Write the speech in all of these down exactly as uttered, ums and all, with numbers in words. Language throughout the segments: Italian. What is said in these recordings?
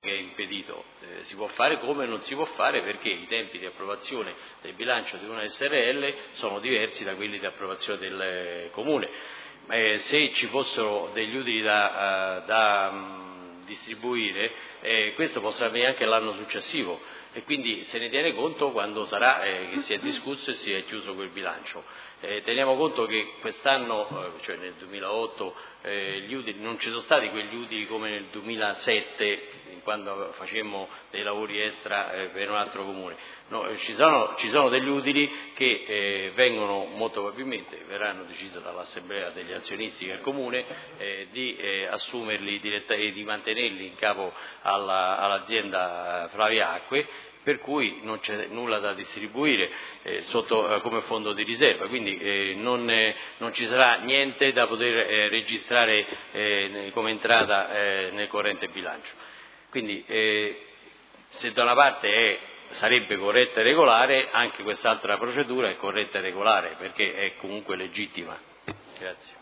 che è impedito, eh, si può fare come non si può fare perché i tempi di approvazione del bilancio di una S R L sono diversi da quelli di approvazione del eh, Comune. Eh, se ci fossero degli utili da, uh, da um, distribuire, eh, questo possa avvenire anche l'anno successivo e quindi se ne tiene conto quando sarà eh, che si è discusso e si è chiuso quel bilancio. Eh, teniamo conto che quest'anno, eh, cioè nel duemilaotto, eh, gli utili, non ci sono stati quegli utili come nel duemilasette, quando facemmo dei lavori extra eh, per un altro comune. No, eh, ci, sono, ci sono degli utili che eh, vengono, molto probabilmente, verranno decisi dall'assemblea degli azionisti del comune, eh, di eh, assumerli diretta, e di mantenerli in capo alla, all'azienda Flavia Acque, per cui non c'è nulla da distribuire eh, sotto, eh, come fondo di riserva, quindi eh, non, eh, non ci sarà niente da poter eh, registrare eh, come entrata eh, nel corrente bilancio. Quindi eh, se da una parte è, sarebbe corretta e regolare, anche quest'altra procedura è corretta e regolare perché è comunque legittima. Grazie.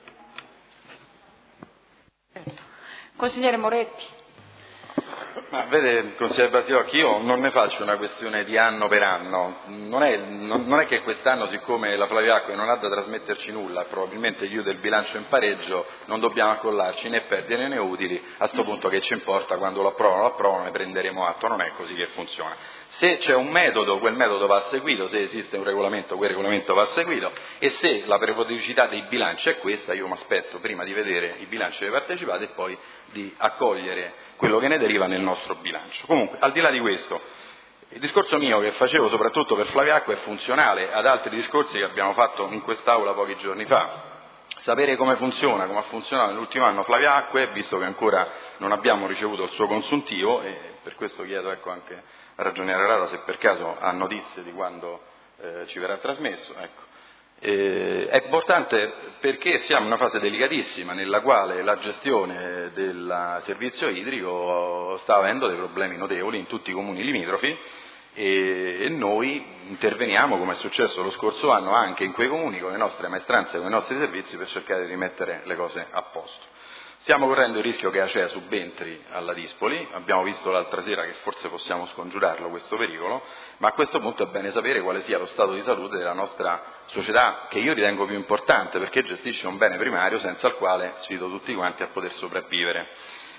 Consigliere Moretti. Ma vede, consigliere Battiocchi, io non ne faccio una questione di anno per anno, non è, non, non è che quest'anno, siccome la Flavia Acque non ha da trasmetterci nulla, probabilmente chiude il bilancio in pareggio, non dobbiamo accollarci né perdite né utili, a sto punto che ci importa, quando lo approvano, lo approvano, ne prenderemo atto, non è così che funziona. Se c'è un metodo, quel metodo va seguito, se esiste un regolamento, quel regolamento va seguito, e se la periodicità dei bilanci è questa, io mi aspetto prima di vedere i bilanci dei partecipati e poi di accogliere quello che ne deriva nel nostro bilancio. Comunque, al di là di questo, il discorso mio che facevo soprattutto per Flavia Acque è funzionale ad altri discorsi che abbiamo fatto in quest'Aula pochi giorni fa. Sapere come funziona, come ha funzionato nell'ultimo anno Flavia Acque, visto che ancora non abbiamo ricevuto il suo consuntivo, e per questo chiedo ecco, anche al ragioniere Rada se per caso ha notizie di quando eh, ci verrà trasmesso. Ecco. Eh, è importante perché siamo in una fase delicatissima nella quale la gestione del servizio idrico sta avendo dei problemi notevoli in tutti i comuni limitrofi e, e noi interveniamo, come è successo lo scorso anno, anche in quei comuni con le nostre maestranze, con i nostri servizi per cercare di rimettere le cose a posto. Stiamo correndo il rischio che Acea subentri alla Dispoli, abbiamo visto l'altra sera che forse possiamo scongiurarlo questo pericolo, ma a questo punto è bene sapere quale sia lo stato di salute della nostra società, che io ritengo più importante perché gestisce un bene primario senza il quale sfido tutti quanti a poter sopravvivere.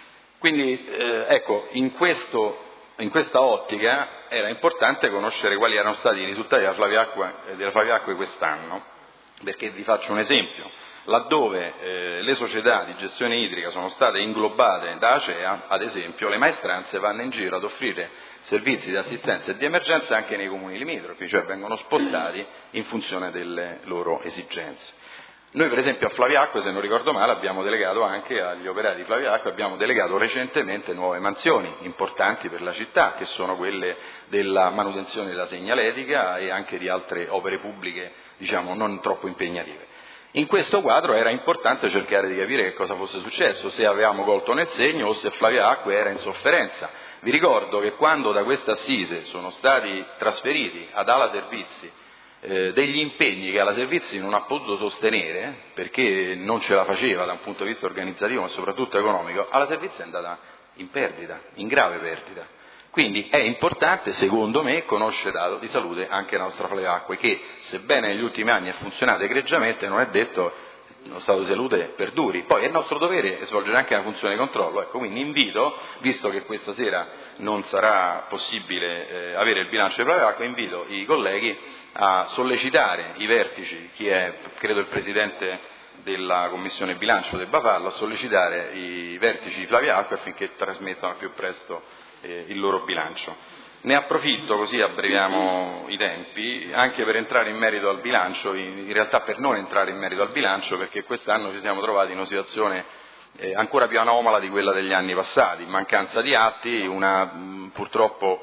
Quindi eh, ecco, in, questo, in questa ottica era importante conoscere quali erano stati i risultati della Flavia Acque, della Flavia Acque quest'anno, perché vi faccio un esempio. Laddove eh, le società di gestione idrica sono state inglobate da Acea, ad esempio, le maestranze vanno in giro ad offrire servizi di assistenza e di emergenza anche nei comuni limitrofi, cioè vengono spostati in funzione delle loro esigenze. Noi per esempio a Flavia Acque, se non ricordo male, abbiamo delegato anche agli operai di Flavia Acque, abbiamo delegato recentemente nuove mansioni importanti per la città, che sono quelle della manutenzione della segnaletica e anche di altre opere pubbliche, diciamo, non troppo impegnative. In questo quadro era importante cercare di capire che cosa fosse successo, se avevamo colto nel segno o se Flavia Acque era in sofferenza. Vi ricordo che quando da questa assise sono stati trasferiti ad Ala Servizi eh, degli impegni che Ala Servizi non ha potuto sostenere, perché non ce la faceva da un punto di vista organizzativo ma soprattutto economico, Ala Servizi è andata in perdita, in grave perdita. Quindi è importante, secondo me, conoscere il dato di salute anche la nostra Flavia Acque, che sebbene negli ultimi anni ha funzionato egregiamente, non è detto lo stato di salute perduri. Poi è il nostro dovere svolgere anche una funzione di controllo. Ecco, quindi invito, visto che questa sera non sarà possibile eh, avere il bilancio di Flavia Acque, invito i colleghi a sollecitare i vertici, chi è, credo il Presidente della Commissione Bilancio debba farlo, a sollecitare i vertici di Flavia Acque affinché trasmettano al più presto Eh, il loro bilancio. Ne approfitto, così abbreviamo i tempi, anche per entrare in merito al bilancio, in, in realtà per non entrare in merito al bilancio, perché quest'anno ci siamo trovati in una situazione eh, ancora più anomala di quella degli anni passati, mancanza di atti, una mh, purtroppo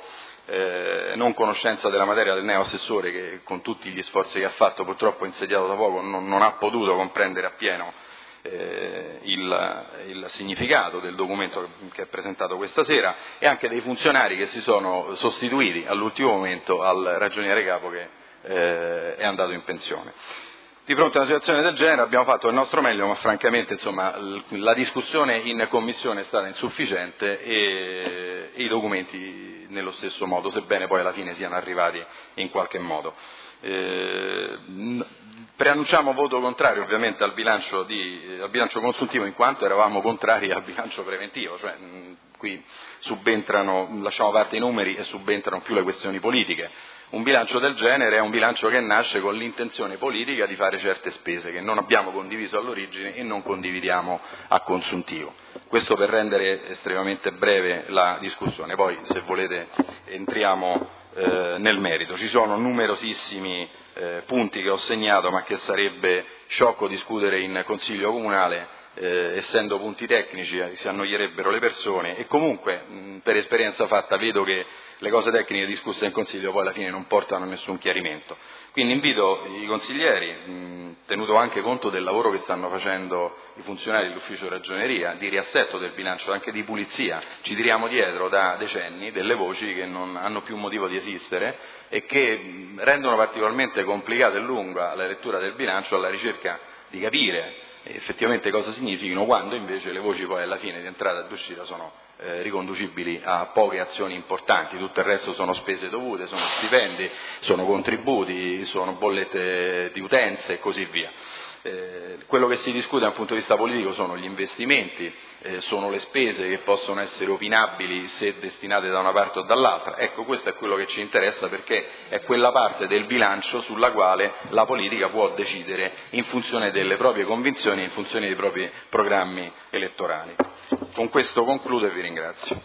eh, non conoscenza della materia del neo assessore che con tutti gli sforzi che ha fatto, purtroppo insediato da poco, non, non ha potuto comprendere appieno Eh, il, il significato del documento che è presentato questa sera, e anche dei funzionari che si sono sostituiti all'ultimo momento al ragioniere capo che eh, è andato in pensione. Di fronte a una situazione del genere abbiamo fatto il nostro meglio, ma francamente insomma, la discussione in commissione è stata insufficiente e e i documenti nello stesso modo, sebbene poi alla fine siano arrivati in qualche modo. Eh, preannunciamo voto contrario ovviamente al bilancio, di, al bilancio consuntivo, in quanto eravamo contrari al bilancio preventivo, cioè mh, qui subentrano, lasciamo a parte i numeri e subentrano più le questioni politiche. Un bilancio del genere è un bilancio che nasce con l'intenzione politica di fare certe spese che non abbiamo condiviso all'origine e non condividiamo a consuntivo. Questo per rendere estremamente breve la discussione, poi se volete entriamo eh, nel merito. Ci sono numerosissimi eh, punti che ho segnato ma che sarebbe sciocco discutere in Consiglio Comunale, eh, essendo punti tecnici si annoierebbero le persone e comunque mh, per esperienza fatta vedo che le cose tecniche discusse in Consiglio poi alla fine non portano a nessun chiarimento. Quindi invito i consiglieri, mh, tenuto anche conto del lavoro che stanno facendo i funzionari dell'ufficio ragioneria, di riassetto del bilancio, anche di pulizia, ci tiriamo dietro da decenni delle voci che non hanno più motivo di esistere e che mh, rendono particolarmente complicata e lunga la lettura del bilancio alla ricerca di capire effettivamente cosa significano, quando invece le voci poi alla fine di entrata e di uscita sono eh, riconducibili a poche azioni importanti, tutto il resto sono spese dovute, sono stipendi, sono contributi, sono bollette di utenze e così via. Eh, quello che si discute dal punto di vista politico sono gli investimenti, eh, sono le spese che possono essere opinabili se destinate da una parte o dall'altra. Ecco, questo è quello che ci interessa perché è quella parte del bilancio sulla quale la politica può decidere in funzione delle proprie convinzioni e in funzione dei propri programmi elettorali. Con questo concludo e vi ringrazio.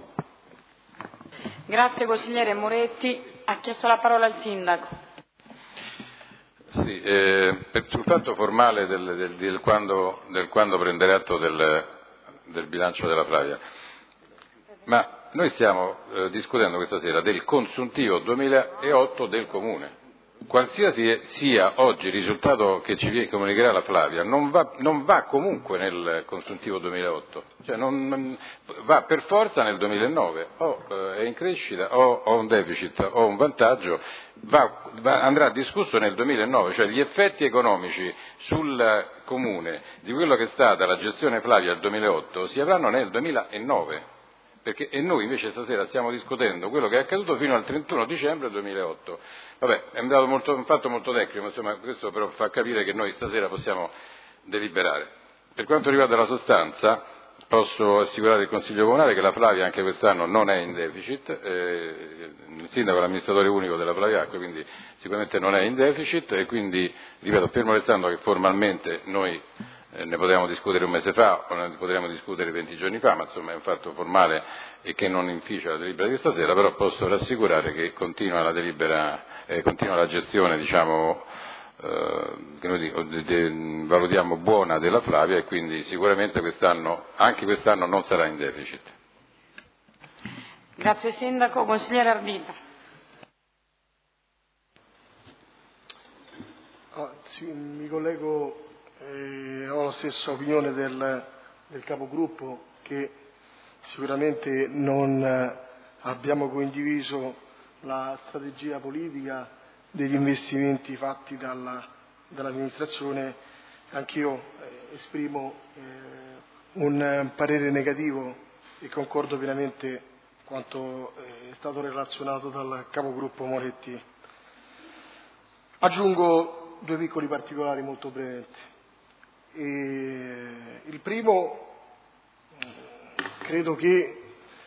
Grazie consigliere Moretti. Ha chiesto la parola il sindaco. Sì, eh, per, sul fatto formale del, del, del, quando, del quando prendere atto del, del bilancio della Flavia, ma noi stiamo eh, discutendo questa sera del consuntivo duemilaotto del Comune. Qualsiasi sia oggi il risultato che ci comunicherà la Flavia non va, non va comunque nel consuntivo duemilaotto, cioè non, non, va per forza nel duemilanove, o eh, è in crescita o ho un deficit o un vantaggio, va, va, andrà discusso nel duemilanove, cioè gli effetti economici sul Comune di quello che è stata la gestione Flavia del duemilaotto si avranno nel duemilanove. Perché, e noi invece stasera stiamo discutendo quello che è accaduto fino al trentuno dicembre duemilaotto. Vabbè, è andato molto, un fatto molto tecnico, insomma, questo però fa capire che noi stasera possiamo deliberare. Per quanto riguarda la sostanza, posso assicurare il Consiglio Comunale che la Flavia anche quest'anno non è in deficit, eh, il sindaco è l'amministratore unico della Flavia Acque, quindi sicuramente non è in deficit e quindi, ripeto, fermo restando che formalmente noi Eh, ne potevamo discutere un mese fa o ne potremmo discutere venti giorni fa, ma insomma è un fatto formale e che non inficia la delibera di stasera, però posso rassicurare che continua la delibera, eh, continua la gestione, diciamo, eh, che noi dico, de, de, valutiamo buona della Flavia e quindi sicuramente quest'anno, anche quest'anno non sarà in deficit. Grazie Sindaco. Consigliere Ardita. Ah, sì, mi collego. Eh, ho la stessa opinione del, del capogruppo che sicuramente non eh, abbiamo condiviso la strategia politica degli investimenti fatti dalla, dall'amministrazione. Anch'io eh, esprimo eh, un parere negativo e concordo pienamente quanto è stato relazionato dal capogruppo Moretti. Aggiungo due piccoli particolari molto brevemente. E il primo, credo che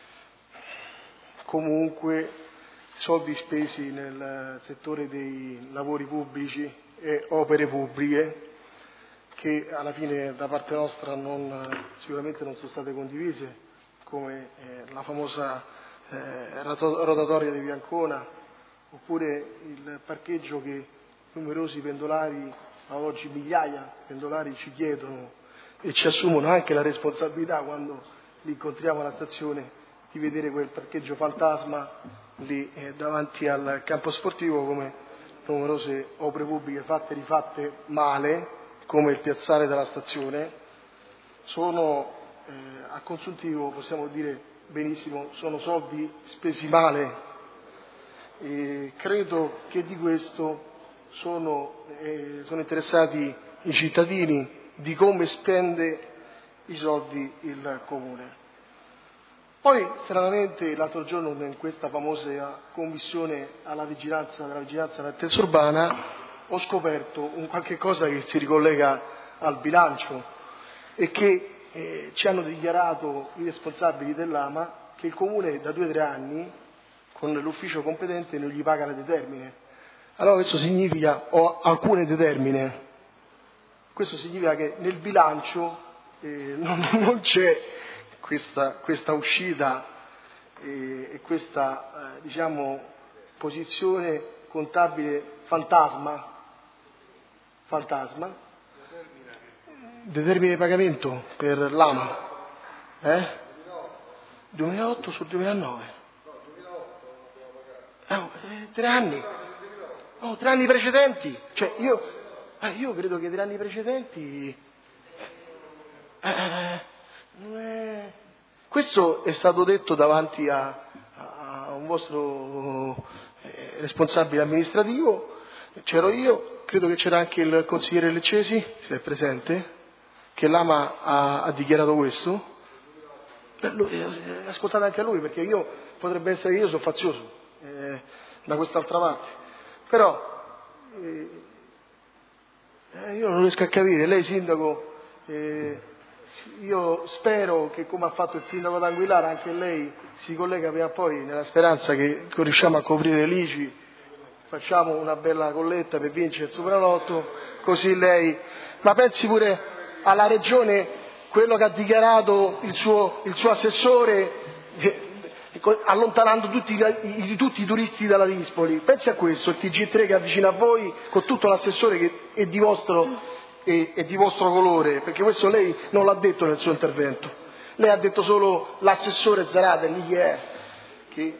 comunque soldi spesi nel settore dei lavori pubblici e opere pubbliche, che alla fine da parte nostra non, sicuramente non sono state condivise, come eh, la famosa eh, rotatoria di Biancona, oppure il parcheggio che numerosi pendolari, a oggi migliaia di pendolari ci chiedono e ci assumono anche la responsabilità quando li incontriamo alla stazione di vedere quel parcheggio fantasma lì eh, davanti al campo sportivo, come numerose opere pubbliche fatte e rifatte male, come il piazzale della stazione, sono eh, a consuntivo, possiamo dire benissimo, sono soldi spesi male e credo che di questo Sono, eh, sono interessati i cittadini di come spende i soldi il Comune. Poi, stranamente, l'altro giorno in questa famosa commissione alla vigilanza, della vigilanza della terza urbana, ho scoperto un qualche cosa che si ricollega al bilancio e che eh, ci hanno dichiarato i responsabili dell'Ama che il Comune da due o tre anni con l'ufficio competente non gli paga le determine. Allora questo significa, o alcune determine, questo significa che nel bilancio eh, non, non c'è questa, questa uscita eh, e questa eh, diciamo, posizione contabile fantasma, fantasma, determine pagamento per l'Ama, eh? duemilaotto sul duemilanove. Eh, tre anni, no, tre anni precedenti, cioè io, eh, io credo che tre anni precedenti, eh, non è... questo è stato detto davanti a, a un vostro eh, responsabile amministrativo, c'ero io, credo che c'era anche il consigliere Leccesi, se è presente, che l'Ama ha, ha dichiarato questo. Beh, lui, eh, ascoltate anche a lui, perché io potrebbe essere che io sono fazioso eh, da quest'altra parte, però eh, eh, io non riesco a capire, lei sindaco, eh, io spero che come ha fatto il sindaco d'Anguillara anche lei si collega prima o poi, nella speranza che riusciamo a coprire l'I C I, facciamo una bella colletta per vincere il Superenalotto, così lei, ma pensi pure alla regione, quello che ha dichiarato il suo, il suo assessore, eh, allontanando tutti, i, tutti i turisti dalla Dispoli. Pensi a questo, il T G tre che è vicino a voi, con tutto l'assessore che è di vostro, è, è di vostro colore, perché questo lei non l'ha detto nel suo intervento. Lei ha detto solo l'assessore Zarate, lì che è, che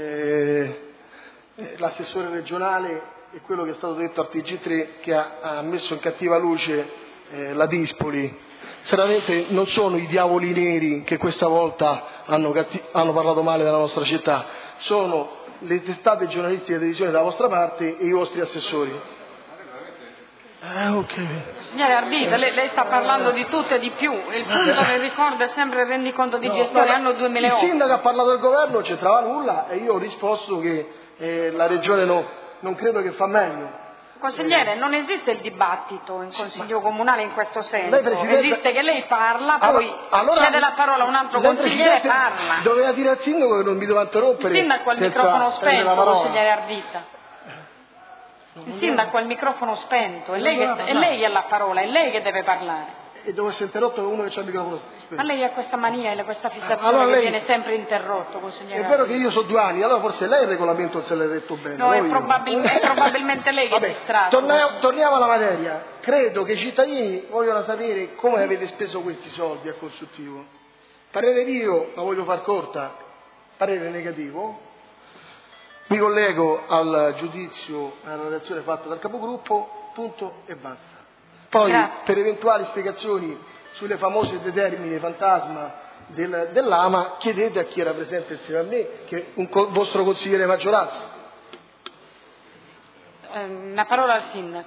eh, l'assessore regionale è quello che è stato detto al T G tre che ha, ha messo in cattiva luce eh, la Dispoli. Sinceramente non sono i diavoli neri che questa volta hanno, catti- hanno parlato male della nostra città, sono le testate giornalistiche di televisione dalla vostra parte e i vostri assessori. Eh, okay. Signore Ardita, lei, lei sta parlando di tutto e di più, il punto che ricorda è sempre il rendiconto di no, gestione no, anno duemilaotto. Il sindaco ha parlato del governo, non c'entrava nulla e io ho risposto che eh, la regione no, non credo che fa meglio. Consigliere, non esiste il dibattito in Consiglio Comunale in questo senso, lei, esiste che lei parla, poi allora, chiede la parola a un altro consigliere e parla. Doveva dire al sindaco che non mi doveva interrompere. Il sindaco ha il microfono spento, consigliere Ardita. Il sindaco ha il microfono spento, è lei, che, è lei che ha la parola, è lei che deve parlare. E dove si è interrotto uno che ha il microfono spento. Ma lei ha questa mania e questa fissazione allora che lei... viene sempre interrotto, consigliere. È vero che io so due anni, allora forse lei il regolamento non se l'ha detto bene. No, è, probabil... è probabilmente lei che Vabbè, è distratto. Torniamo, torniamo alla materia. Credo che i cittadini vogliono sapere come avete speso questi soldi a consultivo. Parere mio, la voglio far corta, parere negativo. Mi collego al giudizio, alla relazione fatta dal capogruppo, punto e basta. Poi, Grazie. Per eventuali spiegazioni sulle famose determine fantasma del, dell'Ama, chiedete a chi era presente insieme a me, che è un co- vostro consigliere maggioranza. Eh, la parola al sindaco.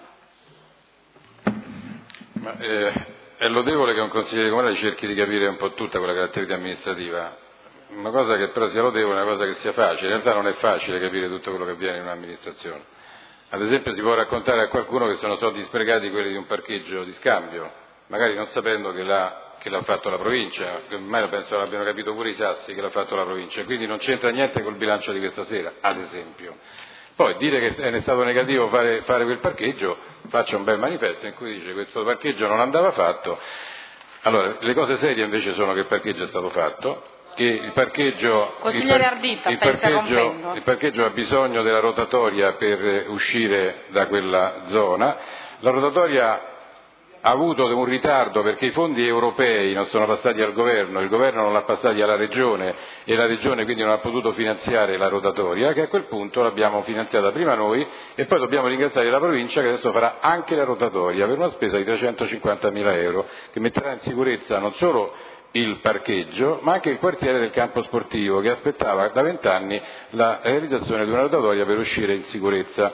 Ma, eh, è lodevole che un consigliere comunale cerchi di capire un po' tutta quella caratteristica amministrativa. Una cosa che però sia lodevole è una cosa che sia facile. In realtà non è facile capire tutto quello che avviene in un'amministrazione. Ad esempio si può raccontare a qualcuno che sono soldi sprecati quelli di un parcheggio di scambio, magari non sapendo che l'ha, che l'ha fatto la provincia, che ormai penso l'abbiano capito pure i sassi che l'ha fatto la provincia, e quindi non c'entra niente col bilancio di questa sera, ad esempio. Poi dire che è stato negativo fare, fare quel parcheggio, faccia un bel manifesto in cui dice che questo parcheggio non andava fatto. Allora, le cose serie invece sono che il parcheggio è stato fatto, che il parcheggio, il, par- Ardita, il, parcheggio, il parcheggio ha bisogno della rotatoria per uscire da quella zona. La rotatoria ha avuto un ritardo perché i fondi europei non sono passati al governo, il governo non l'ha passati alla regione e la regione quindi non ha potuto finanziare la rotatoria, che a quel punto l'abbiamo finanziata prima noi e poi dobbiamo ringraziare la provincia che adesso farà anche la rotatoria per una spesa di trecentocinquantamila euro che metterà in sicurezza non solo il parcheggio, ma anche il quartiere del campo sportivo che aspettava da vent'anni la realizzazione di una rotatoria per uscire in sicurezza.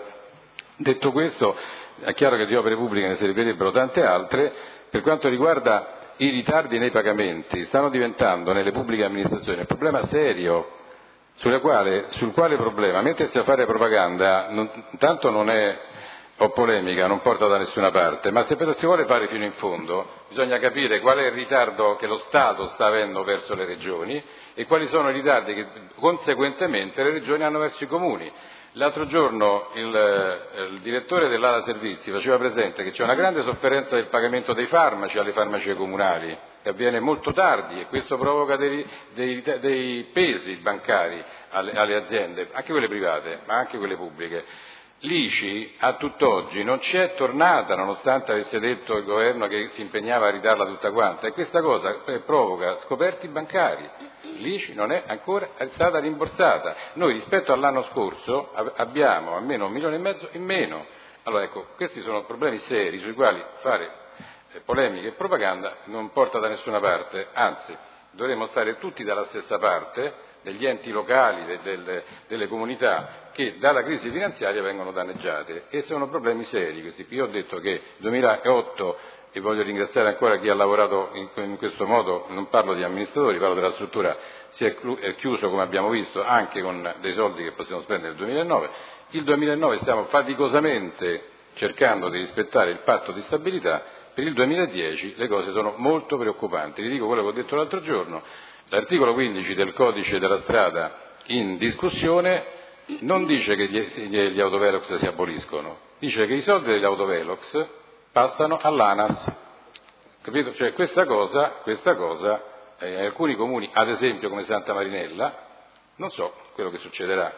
Detto questo, è chiaro che di opere pubbliche ne servirebbero tante altre. Per quanto riguarda i ritardi nei pagamenti stanno diventando nelle pubbliche amministrazioni un problema serio, sulle quale, sul quale problema mettersi a fare propaganda non, tanto non è o polemica, non porta da nessuna parte, ma se si vuole fare fino in fondo bisogna capire qual è il ritardo che lo Stato sta avendo verso le regioni e quali sono i ritardi che conseguentemente le regioni hanno verso i comuni. L'altro giorno il, il direttore dell'ala servizi faceva presente che c'è una grande sofferenza del pagamento dei farmaci alle farmacie comunali, che avviene molto tardi e questo provoca dei, dei, dei pesi bancari alle, alle aziende, anche quelle private, ma anche quelle pubbliche. L'I C I a tutt'oggi non ci è tornata, nonostante avesse detto il governo che si impegnava a ridarla tutta quanta, e questa cosa provoca scoperti bancari. L'I C I non è ancora stata rimborsata. Noi rispetto all'anno scorso abbiamo almeno un milione e mezzo in meno. Allora ecco, questi sono problemi seri sui quali fare polemiche e propaganda non porta da nessuna parte, anzi dovremmo stare tutti dalla stessa parte degli enti locali, de, de, delle comunità che dalla crisi finanziaria vengono danneggiate, e sono problemi seri questi. Io ho detto che nel duemilaotto, e voglio ringraziare ancora chi ha lavorato in, in questo modo, non parlo di amministratori, parlo della struttura, si è chiuso come abbiamo visto anche con dei soldi che possiamo spendere nel duemilanove. Il duemilanove stiamo faticosamente cercando di rispettare il patto di stabilità, per il duemiladieci le cose sono molto preoccupanti. Vi dico quello che ho detto l'altro giorno: l'articolo quindici del codice della strada in discussione non dice che gli, gli autovelox si aboliscono, dice che i soldi degli autovelox passano all'ANAS, capito? Cioè questa cosa, questa cosa eh, in alcuni comuni, ad esempio come Santa Marinella, non so quello che succederà,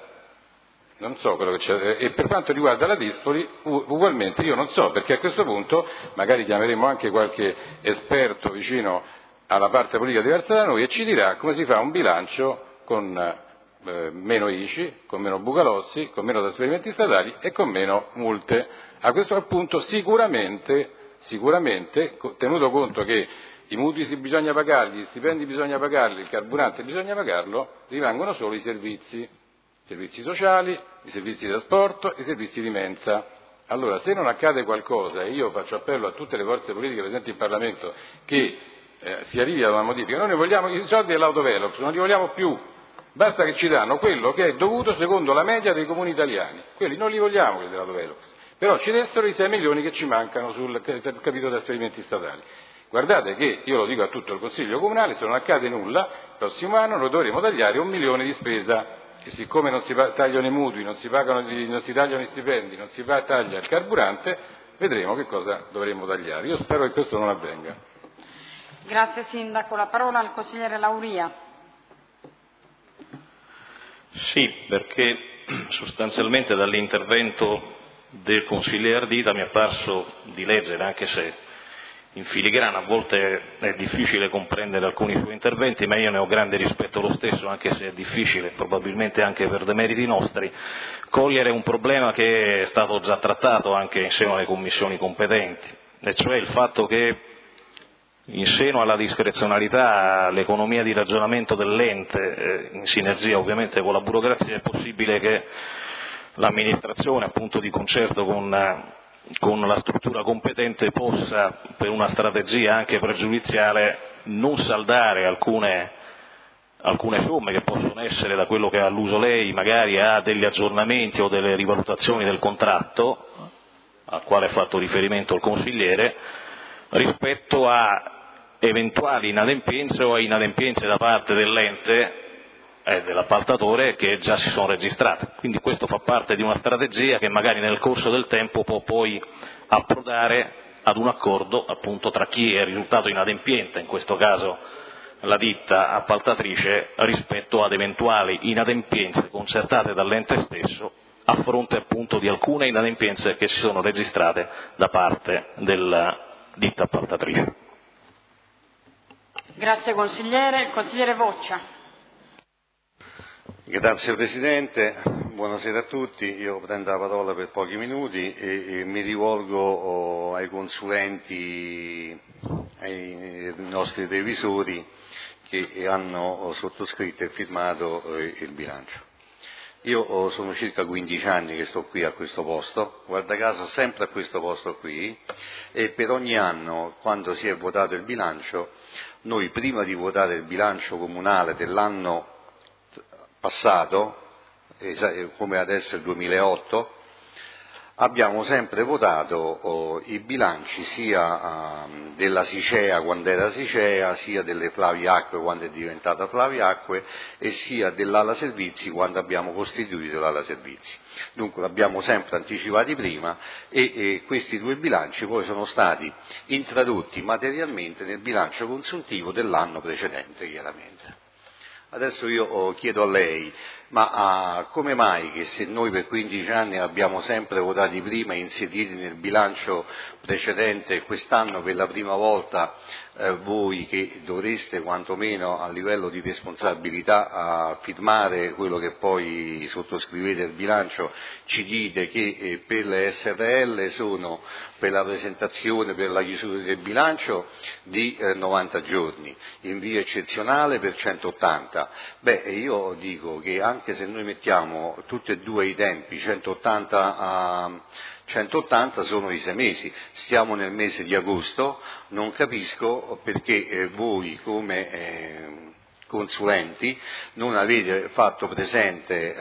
non so quello che c'è, e per quanto riguarda la Dispoli ugualmente io non so, perché a questo punto magari chiameremo anche qualche esperto vicino alla parte politica diversa da noi e ci dirà come si fa un bilancio con eh, meno I C I, con meno bucalossi, con meno trasferimenti statali e con meno multe. A questo punto sicuramente, sicuramente, tenuto conto che i mutui bisogna pagarli, gli stipendi bisogna pagarli, il carburante bisogna pagarlo, rimangono solo i servizi, i servizi sociali, i servizi di trasporto, i servizi di mensa. Allora, se non accade qualcosa, e io faccio appello a tutte le forze politiche presenti in Parlamento che eh, si arrivi ad una modifica, noi ne vogliamo i soldi dell'autovelox, non li vogliamo più, basta che ci danno quello che è dovuto secondo la media dei comuni italiani, quelli non li vogliamo quelli dell'autovelox, però ci dessero i sei milioni che ci mancano sul capitolo di trasferimenti statali. Guardate che, io lo dico a tutto il Consiglio Comunale, se non accade nulla, il prossimo anno noi dovremo tagliare un milione di spesa, e siccome non si tagliano i mutui, non si, pagano, non si tagliano i stipendi, non si taglia il carburante, vedremo che cosa dovremo tagliare. Io spero che questo non avvenga. Grazie Sindaco. La parola al consigliere Lauria. Sì, perché sostanzialmente dall'intervento del consigliere Ardita mi è parso di leggere, anche se in filigrana a volte è difficile comprendere alcuni suoi interventi, ma io ne ho grande rispetto lo stesso, anche se è difficile, probabilmente anche per demeriti nostri, cogliere un problema che è stato già trattato anche in seno alle commissioni competenti, e cioè il fatto che in seno alla discrezionalità, all'economia di ragionamento dell'ente, eh, in sinergia ovviamente con la burocrazia, è possibile che l'amministrazione, appunto di concerto con con la struttura competente, possa, per una strategia anche pregiudiziale, non saldare alcune, alcune somme che possono essere, da quello che ha alluso lei, magari a degli aggiornamenti o delle rivalutazioni del contratto, al quale ha fatto riferimento il consigliere, rispetto a eventuali inadempienze o a inadempienze da parte dell'ente e dell'appaltatore che già si sono registrate. Quindi questo fa parte di una strategia che magari nel corso del tempo può poi approdare ad un accordo appunto tra chi è risultato inadempiente, in questo caso la ditta appaltatrice, rispetto ad eventuali inadempienze concertate dall'ente stesso a fronte appunto di alcune inadempienze che si sono registrate da parte della ditta appaltatrice. Grazie consigliere. Consigliere Voccia. Grazie Presidente, buonasera a tutti. Io prendo la parola per pochi minuti e, e mi rivolgo oh, ai consulenti, ai nostri revisori che hanno sottoscritto e firmato eh, il bilancio. Io sono circa quindici anni che sto qui a questo posto, guarda caso sempre a questo posto qui, e per ogni anno, quando si è votato il bilancio, noi prima di votare il bilancio comunale dell'anno passato, come adesso il duemilaotto, abbiamo sempre votato oh, i bilanci sia uh, della Sicea quando era Sicea, sia delle Flaviacque quando è diventata Flaviacque e sia dell'Ala Servizi quando abbiamo costituito l'Ala Servizi. Dunque l'abbiamo sempre anticipati prima e, e questi due bilanci poi sono stati introdotti materialmente nel bilancio consuntivo dell'anno precedente, chiaramente. Adesso io oh, chiedo a lei, ma ah, come mai che se noi per quindici anni abbiamo sempre votati prima e inseriti nel bilancio precedente e quest'anno per la prima volta eh, voi che dovreste quantomeno a livello di responsabilità a firmare quello che poi sottoscrivete il bilancio, ci dite che eh, per le S R L sono per la presentazione, per la chiusura del bilancio di eh, novanta giorni, in via eccezionale per centottanta. Beh, io dico che anche se noi mettiamo tutti e due i tempi, centottanta a centottanta sono i sei mesi, stiamo nel mese di agosto, non capisco perché eh, voi come eh, consulenti non avete fatto presente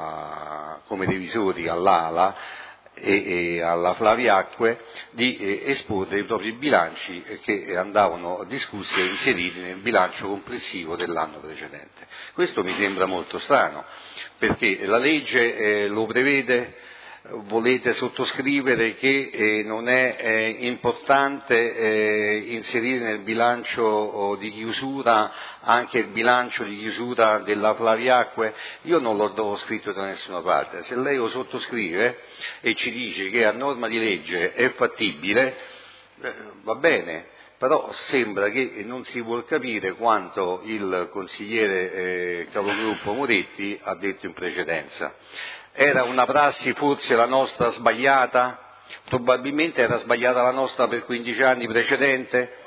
a, come revisori all'Ala e, e alla Flaviacque di eh, esporre i propri bilanci eh, che andavano discussi e inseriti nel bilancio complessivo dell'anno precedente. Questo mi sembra molto strano, perché la legge eh, lo prevede. Volete sottoscrivere che eh, non è eh, importante eh, inserire nel bilancio oh, di chiusura anche il bilancio di chiusura della Flaviacque? Io non l'ho trovato scritto da nessuna parte. Se lei lo sottoscrive e ci dice che a norma di legge è fattibile, eh, va bene, però sembra che non si vuol capire quanto il consigliere eh, capogruppo Moretti ha detto in precedenza. Era una prassi forse la nostra sbagliata? Probabilmente era sbagliata la nostra per quindici anni precedente?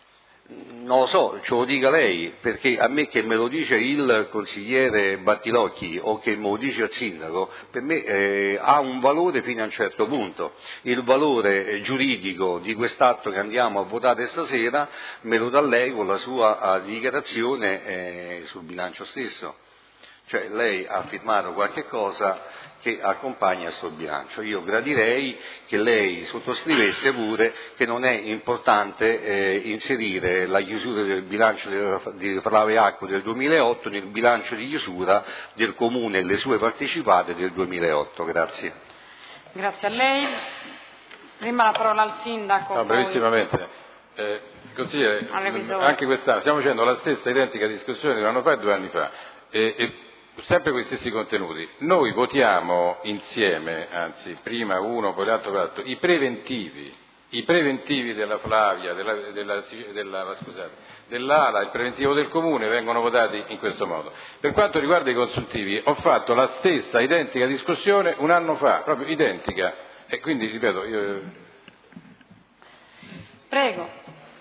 Non lo so, ce lo dica lei, perché a me che me lo dice il consigliere Battilocchi o che me lo dice il sindaco, per me eh, ha un valore fino a un certo punto. Il valore eh, giuridico di quest'atto che andiamo a votare stasera me lo dà lei con la sua uh, dichiarazione eh, sul bilancio stesso. Cioè lei ha firmato qualche cosa che accompagna questo bilancio. Io gradirei che lei sottoscrivesse pure che non è importante eh, inserire la chiusura del bilancio di Flaviacque del duemilaotto nel bilancio di chiusura del Comune e le sue partecipate del duemilaotto. Grazie. Grazie a lei. Prima la parola al sindaco. No, brevissimamente. Eh, consigliere, anche quest'anno stiamo facendo la stessa identica discussione di un anno fa e due anni fa. E, e sempre questi stessi contenuti. Noi votiamo insieme, anzi prima uno poi l'altro l'altro, i preventivi, i preventivi della Flavia, della, della, della, scusate, dell'Ala, il preventivo del Comune vengono votati in questo modo. Per quanto riguarda i consuntivi ho fatto la stessa identica discussione un anno fa, proprio identica, e quindi ripeto io... Prego.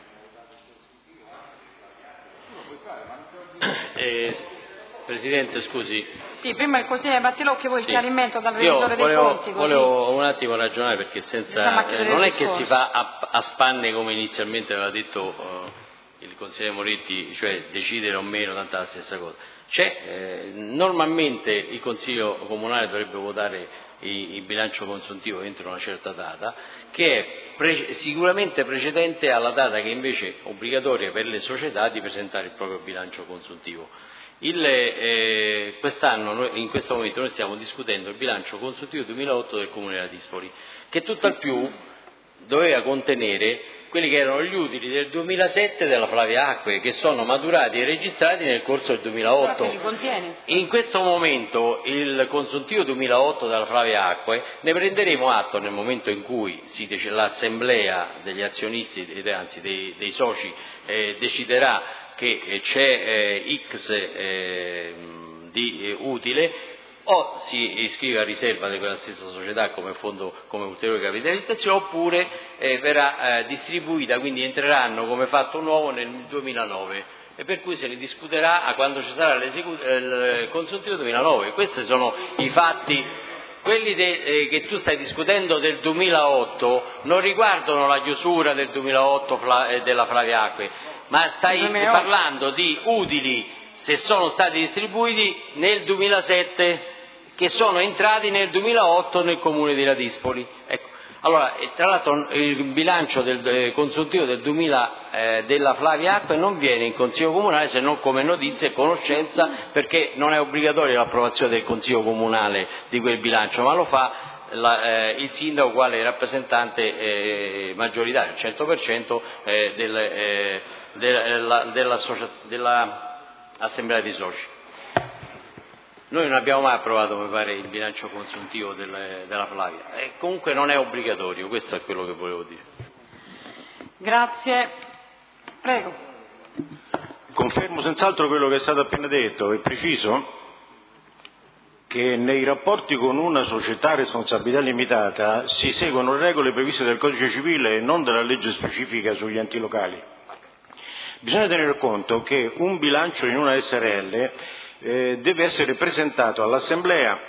Eh, Presidente, scusi. Sì, prima il consigliere Battilocchi, poi il sì. chiarimento dal revisore Io volevo, dei conti. Così. Volevo un attimo ragionare perché senza eh, non è che si fa a, a spanne come inizialmente aveva detto uh, il consigliere Moretti, cioè decidere o meno, tanto è la stessa cosa. C'è, eh, normalmente il Consiglio Comunale dovrebbe votare il, il bilancio consuntivo entro una certa data, che è pre- sicuramente precedente alla data che invece è obbligatoria per le società di presentare il proprio bilancio consuntivo. Il, eh, quest'anno, noi, in questo momento noi stiamo discutendo il bilancio consuntivo duemilaotto del Comune della Dispoli, che tutt'al più doveva contenere quelli che erano gli utili del duemilasette della Flaviacque, che sono maturati e registrati nel corso del duemilaotto. In questo momento il consuntivo duemilaotto della Flaviacque ne prenderemo atto nel momento in cui si dec- l'assemblea degli azionisti, anzi dei, dei soci, eh, deciderà che c'è eh, X eh, di eh, utile, o si iscrive a riserva di quella stessa società come fondo, come ulteriore capitalizzazione, oppure eh, verrà eh, distribuita, quindi entreranno come fatto nuovo nel duemilanove e per cui se ne discuterà quando ci sarà il consuntivo duemilanove. Questi sono i fatti. Quelli de, eh, che tu stai discutendo del duemilaotto non riguardano la chiusura del duemilaotto fla, eh, della Flavia Acque, ma stai parlando di utili se sono stati distribuiti nel duemilasette, che sono entrati nel duemilaotto nel comune di Ladispoli. Ecco. Allora, tra l'altro il bilancio del eh, consuntivo del duemila eh, della Flavia Acque non viene in Consiglio Comunale se non come notizia e conoscenza, perché non è obbligatoria l'approvazione del Consiglio Comunale di quel bilancio, ma lo fa la, eh, il sindaco quale rappresentante eh, maggioritario, il cento per cento eh, del, eh, della, dell'assemblea di soci. Noi non abbiamo mai approvato, mi pare, il bilancio consuntivo del, della Flavia e comunque non è obbligatorio, questo è quello che volevo dire. Grazie. Prego. Confermo senz'altro quello che è stato appena detto e preciso che nei rapporti con una società a responsabilità limitata si seguono le regole previste dal Codice Civile e non dalla legge specifica sugli enti locali. Bisogna tenere conto che un bilancio in una S R L Eh, deve essere presentato all'Assemblea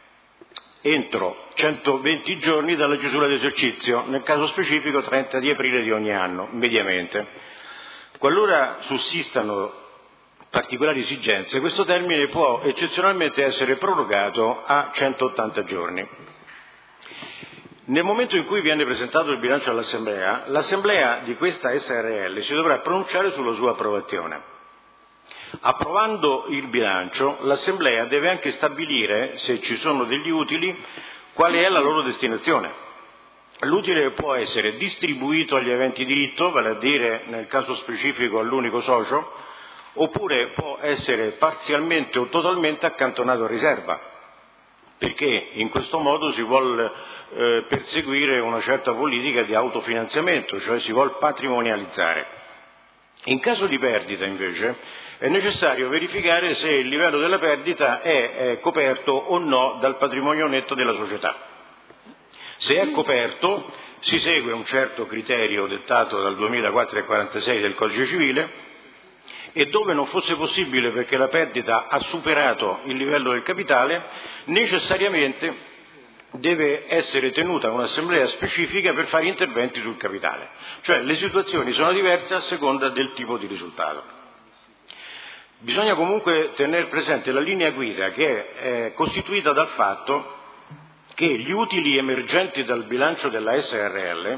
entro centoventi giorni dalla chiusura d'esercizio, nel caso specifico trenta di aprile di ogni anno, mediamente. Qualora sussistano particolari esigenze, questo termine può eccezionalmente essere prorogato a centottanta giorni. Nel momento in cui viene presentato il bilancio all'Assemblea, l'Assemblea di questa S R L si dovrà pronunciare sulla sua approvazione. Approvando il bilancio, l'Assemblea deve anche stabilire, se ci sono degli utili, quale è la loro destinazione. L'utile può essere distribuito agli aventi diritto, vale a dire nel caso specifico all'unico socio, oppure può essere parzialmente o totalmente accantonato a riserva, perché in questo modo si vuol eh, perseguire una certa politica di autofinanziamento, cioè si vuol patrimonializzare. In caso di perdita, invece, è necessario verificare se il livello della perdita è, è coperto o no dal patrimonio netto della società. Se è coperto, si segue un certo criterio dettato dal duemilaquattro e quarantasei del Codice Civile, e dove non fosse possibile perché la perdita ha superato il livello del capitale, necessariamente deve essere tenuta un'assemblea specifica per fare interventi sul capitale. Cioè le situazioni sono diverse a seconda del tipo di risultato. Bisogna comunque tenere presente la linea guida che è costituita dal fatto che gli utili emergenti dal bilancio della S R L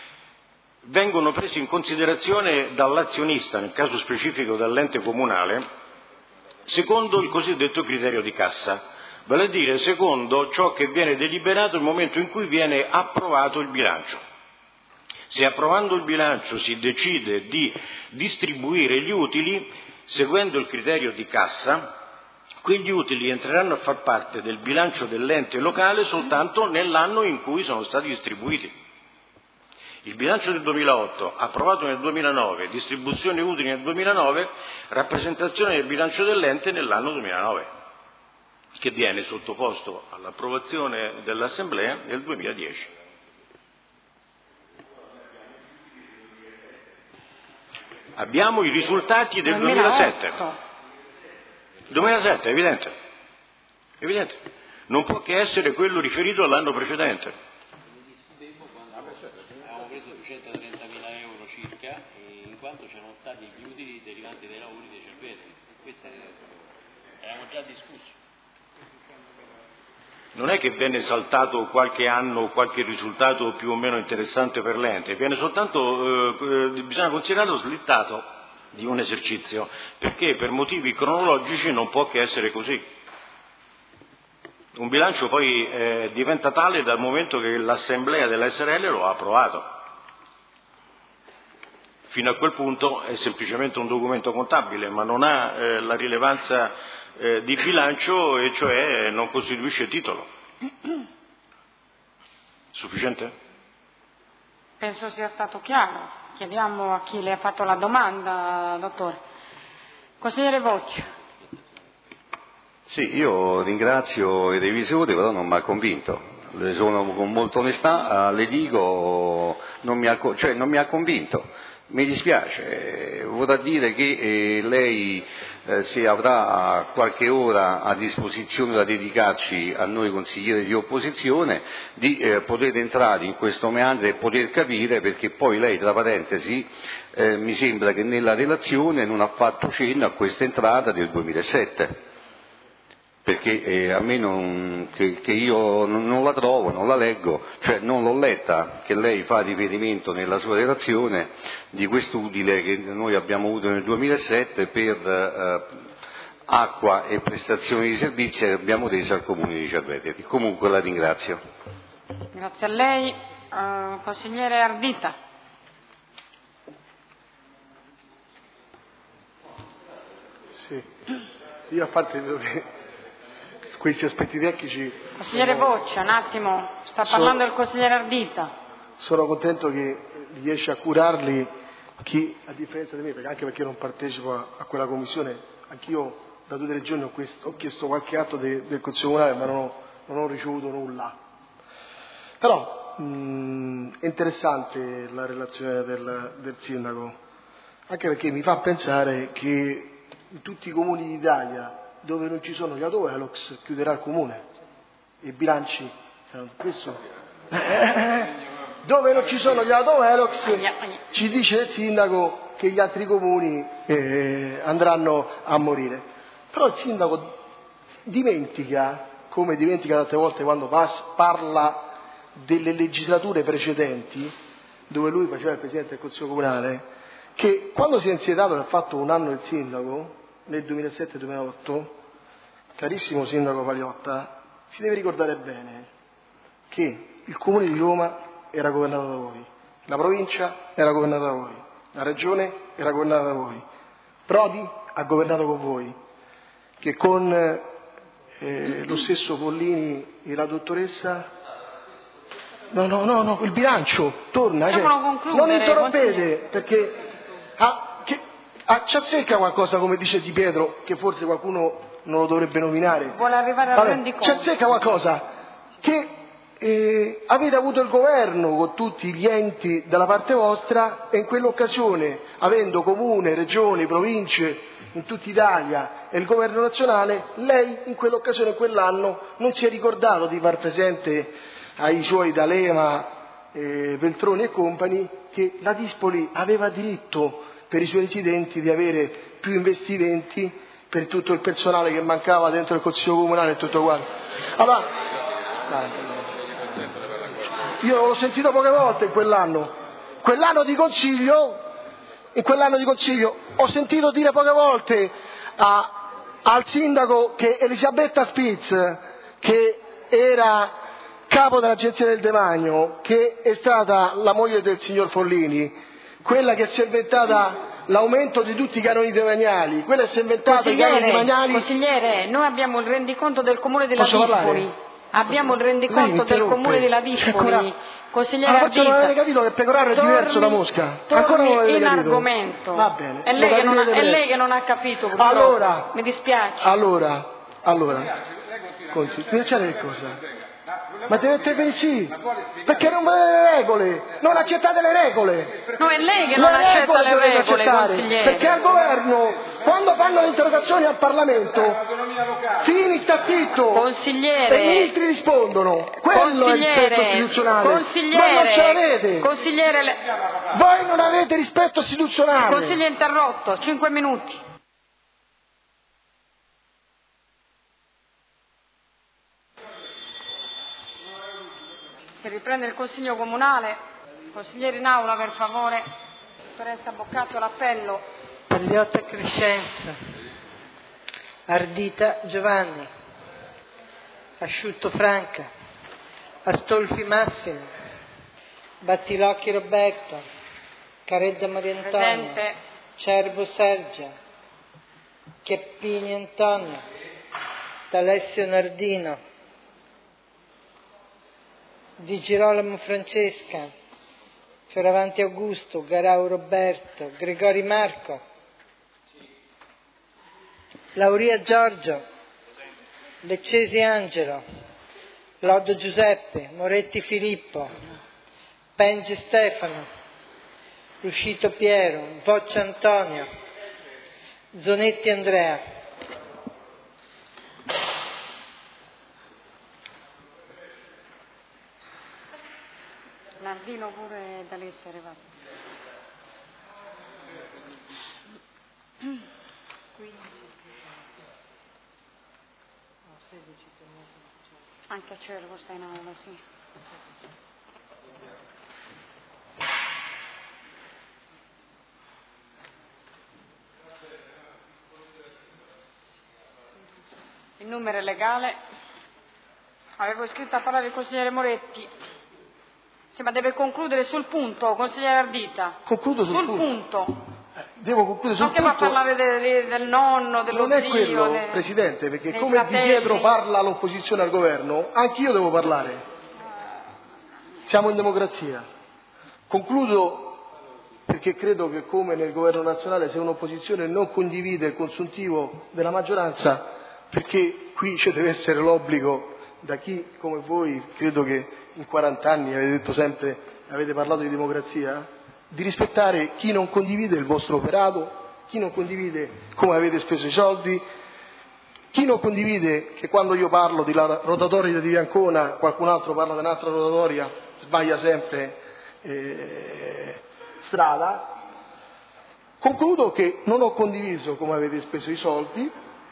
vengono presi in considerazione dall'azionista, nel caso specifico dall'ente comunale, secondo il cosiddetto criterio di cassa, vale a dire secondo ciò che viene deliberato nel momento in cui viene approvato il bilancio. Se approvando il bilancio si decide di distribuire gli utili, seguendo il criterio di cassa, quegli utili entreranno a far parte del bilancio dell'ente locale soltanto nell'anno in cui sono stati distribuiti. Il bilancio del duemilaotto, approvato nel duemilanove, distribuzione utili nel duemilanove, rappresentazione del bilancio dell'ente nell'anno duemilanove, che viene sottoposto all'approvazione dell'Assemblea nel duemiladieci. Abbiamo i risultati del duemilasette. duemilasette, è evidente. Evidente. Non può che essere quello riferito all'anno precedente. Abbiamo preso duecentotrentamila euro circa, in quanto c'erano stati gli utili derivanti dai lavori dei Cerveteri. Questo avevamo già discusso. Non è che viene saltato qualche anno qualche risultato più o meno interessante per l'ente, viene soltanto, eh, bisogna considerarlo slittato di un esercizio, perché per motivi cronologici non può che essere così. Un bilancio poi eh, diventa tale dal momento che l'Assemblea della S R L lo ha approvato. Fino a quel punto è semplicemente un documento contabile, ma non ha eh, la rilevanza Eh, di bilancio, e cioè non costituisce titolo. Sufficiente? Penso sia stato chiaro. Chiediamo a chi le ha fatto la domanda, dottore. Consigliere Voccio. Sì, io ringrazio i revisori, però non mi ha convinto. Le sono con molta onestà, le dico, non mi ha, cioè non mi ha convinto. Mi dispiace, eh, vorrà dire che eh, lei eh, se avrà qualche ora a disposizione da dedicarci a noi consiglieri di opposizione, di eh, poter entrare in questo meandro e poter capire, perché poi lei, tra parentesi, eh, mi sembra che nella relazione non ha fatto cenno a questa entrata del duemilasette. Perché eh, a me non, che, che io non, non la trovo, non la leggo, cioè non l'ho letta, che lei fa riferimento nella sua relazione di quest'utile che noi abbiamo avuto nel duemilasette per eh, acqua e prestazioni di servizi che abbiamo reso al Comune di Cerveteri. Comunque la ringrazio. Grazie a lei. Uh, consigliere Ardita. Sì, io a parte dove... questi aspetti tecnici... Consigliere sono... Boccia, un attimo, sta parlando sono... il consigliere Ardita. Sono contento che riesce a curarli chi, a differenza di me, perché anche perché non partecipo a, a quella commissione, anch'io da due o tre giorni ho, questo, ho chiesto qualche atto de, del Consiglio Comunale, ma non ho, non ho ricevuto nulla. Però mh, è interessante la relazione del, del Sindaco, anche perché mi fa pensare che in tutti i comuni d'Italia dove non ci sono gli autovelox chiuderà il comune, i bilanci saranno questo. Dove non ci sono gli autovelox ci dice il sindaco che gli altri comuni eh, andranno a morire. Però il sindaco dimentica, come dimentica tante volte quando pas- parla delle legislature precedenti, dove lui faceva il presidente del Consiglio Comunale, che quando si è insediato e ha fatto un anno il sindaco, nel duemilasette duemilaotto, carissimo sindaco Paliotta, si deve ricordare bene che il Comune di Roma era governato da voi, la provincia era governata da voi, la regione era governata da voi, Prodi ha governato con voi, che con eh, lo stesso Pollini e la dottoressa... No, no, no, no, il bilancio torna, cioè, non interrompete, perché ah, che, ah, ci azzecca qualcosa, come dice Di Pietro, che forse qualcuno non lo dovrebbe nominare. Vuole arrivare al rendiconto. Ci azzecca qualcosa, che eh, avete avuto il governo con tutti gli enti dalla parte vostra e in quell'occasione, avendo comune, regioni, province in tutta Italia e il governo nazionale, lei in quell'occasione, quell'anno, non si è ricordato di far presente ai suoi D'Alema, eh, Veltroni e compagni che la Dispoli aveva diritto per i suoi residenti di avere più investimenti per tutto il personale che mancava dentro il Consiglio Comunale e tutto quanto. Allora, io l'ho sentito poche volte in quell'anno, quell'anno di consiglio, in quell'anno di consiglio ho sentito dire poche volte a, al sindaco che Elisabetta Spitz, che era capo dell'Agenzia del Demanio, che è stata la moglie del signor Follini, quella che si è inventata l'aumento di tutti i canoni demaniali, quella si è inventata i canoni demaniali. Consigliere, noi abbiamo il rendiconto del Comune della Dispoli, abbiamo il rendiconto del Comune della Dispoli. Consigliere Ardita, non avete capito che Pecoraro è diverso da Mosca? Ancora non avete in capito? Argomento. Va bene. È lei, che non, ha, è lei che non ha capito. Purtroppo. Allora, mi dispiace. Allora, allora, conti, piacere che cosa? Ma deve intervenire sì, perché non volete le regole, non accettate le regole. No, è lei che non le accetta le regole, consigliere. Perché al governo, quando fanno le interrogazioni al Parlamento, Fini sta zitto, consigliere, e i ministri rispondono. Quello è il rispetto istituzionale. Consigliere, voi non ce l'avete. Consigliere, le... voi non avete rispetto istituzionale. Consigliere interrotto, cinque minuti. Si riprende il Consiglio Comunale. Consiglieri in aula, per favore. Dottoressa Boccato, l'appello. Paliotta Crescenza, Ardita Giovanni, Asciutto Franca, Astolfi Massimo, Battilocchi Roberto, Caredda Maria Antonia, Presente. Cerbo Sergia, Chiappini Antonio, D'Alessio Nardino, Di Girolamo Francesca, Fioravanti Augusto, Garau Roberto, Gregori Marco, Lauria Giorgio, Leccesi Angelo, Loddo Giuseppe, Moretti Filippo, Penge Stefano, Ruscito Piero, Voccia Antonio, Zonetti Andrea. Nardino pure dall'essere, va. Anche a Cervo sta in aula, sì. Il numero è legale. Avevo iscritto a parlare il consigliere Moretti. Sì, ma deve concludere sul punto, consigliere Ardita. Concludo sul, sul punto. punto. Eh, devo concludere sul non punto. Non che va a parlare de, de, del nonno, dello non è zio, quello, de, Presidente, perché come fratelli. Di Pietro parla l'opposizione al governo, anch'io devo parlare. Siamo in democrazia. Concludo perché credo che come nel governo nazionale, se un'opposizione non condivide il consuntivo della maggioranza, perché qui ci deve essere l'obbligo da chi come voi, credo che in quaranta anni avete detto sempre, avete parlato di democrazia, di rispettare chi non condivide il vostro operato, chi non condivide come avete speso i soldi, chi non condivide che quando io parlo di la rotatoria di Ancona, qualcun altro parla di un'altra rotatoria, sbaglia sempre eh, strada. Concludo che non ho condiviso come avete speso i soldi,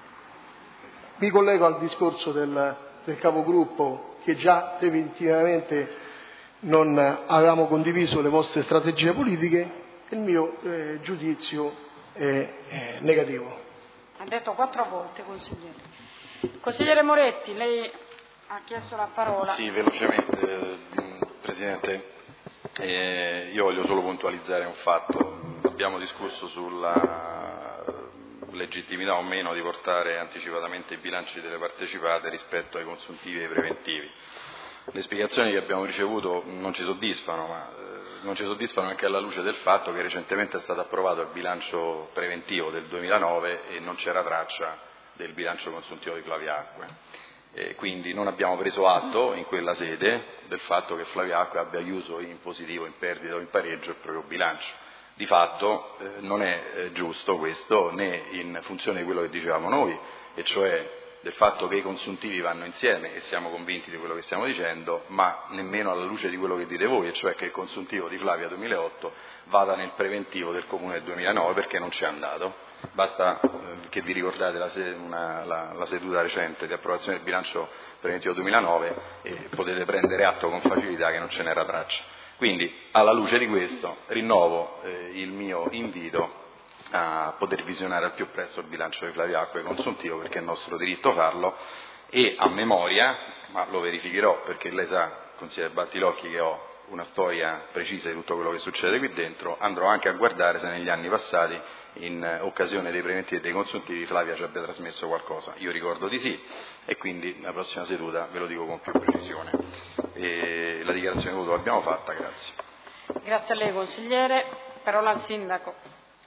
mi collego al discorso del, del capogruppo che già preventivamente non avevamo condiviso le vostre strategie politiche, il mio eh, giudizio è, è negativo. Ha detto quattro volte, consigliere. Consigliere Moretti, lei ha chiesto la parola. Sì, velocemente, Presidente. Eh, io voglio solo puntualizzare un fatto. Abbiamo discusso sulla legittimità o meno di portare anticipatamente i bilanci delle partecipate rispetto ai consuntivi e ai preventivi. Le spiegazioni che abbiamo ricevuto non ci soddisfano, ma eh, non ci soddisfano anche alla luce del fatto che recentemente è stato approvato il bilancio preventivo del duemilanove e non c'era traccia del bilancio consuntivo di Flaviacque. E quindi non abbiamo preso atto in quella sede del fatto che Flaviacque abbia chiuso in positivo, in perdita o in pareggio il proprio bilancio. Di fatto eh, non è eh, giusto questo né in funzione di quello che dicevamo noi, e cioè del fatto che i consuntivi vanno insieme, e siamo convinti di quello che stiamo dicendo, ma nemmeno alla luce di quello che dite voi, e cioè che il consuntivo di Flavia duemilaotto vada nel preventivo del Comune del duemilanove, perché non c'è andato. Basta eh, che vi ricordate la, una, la, la seduta recente di approvazione del bilancio preventivo duemilanove e potete prendere atto con facilità che non ce n'era traccia. Quindi, alla luce di questo, rinnovo eh, il mio invito a poter visionare al più presto il bilancio di Flaviacque consuntivo, perché è nostro diritto farlo, e a memoria, ma lo verificherò perché lei sa, consigliere Battilocchi, che ho una storia precisa di tutto quello che succede qui dentro, andrò anche a guardare se negli anni passati, in occasione dei preventivi e dei consuntivi, Flavia ci abbia trasmesso qualcosa. Io ricordo di sì, e quindi la prossima seduta ve lo dico con più precisione. E la dichiarazione di voto l'abbiamo fatta, grazie. Grazie a lei, consigliere. Parola al sindaco.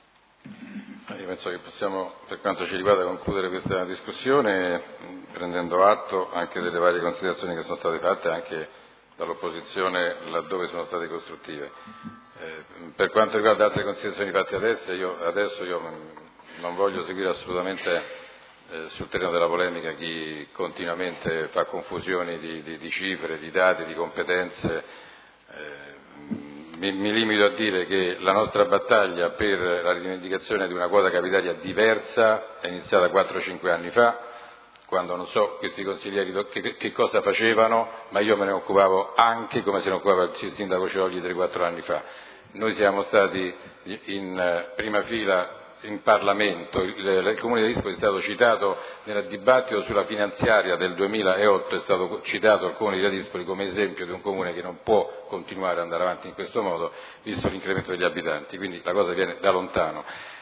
Io penso che possiamo, per quanto ci riguarda, concludere questa discussione prendendo atto anche delle varie considerazioni che sono state fatte anche dall'opposizione laddove sono state costruttive. Eh, per quanto riguarda altre considerazioni fatte adesso, io, adesso io non voglio seguire assolutamente eh, sul terreno della polemica chi continuamente fa confusioni di, di, di cifre, di dati, di competenze. Eh, Mi, mi limito a dire che la nostra battaglia per la rivendicazione di una quota capitaria diversa è iniziata quattro cinque anni fa, quando non so questi consiglieri che, che cosa facevano, ma io me ne occupavo anche come se ne occupava il sindaco Ciogli tre quattro anni fa. Noi siamo stati in prima fila in Parlamento, il, il Comune di Dispoli è stato citato nel dibattito sulla finanziaria del duemilaotto, è stato citato il Comune di Dispoli come esempio di un comune che non può continuare ad andare avanti in questo modo, visto l'incremento degli abitanti, quindi la cosa viene da lontano.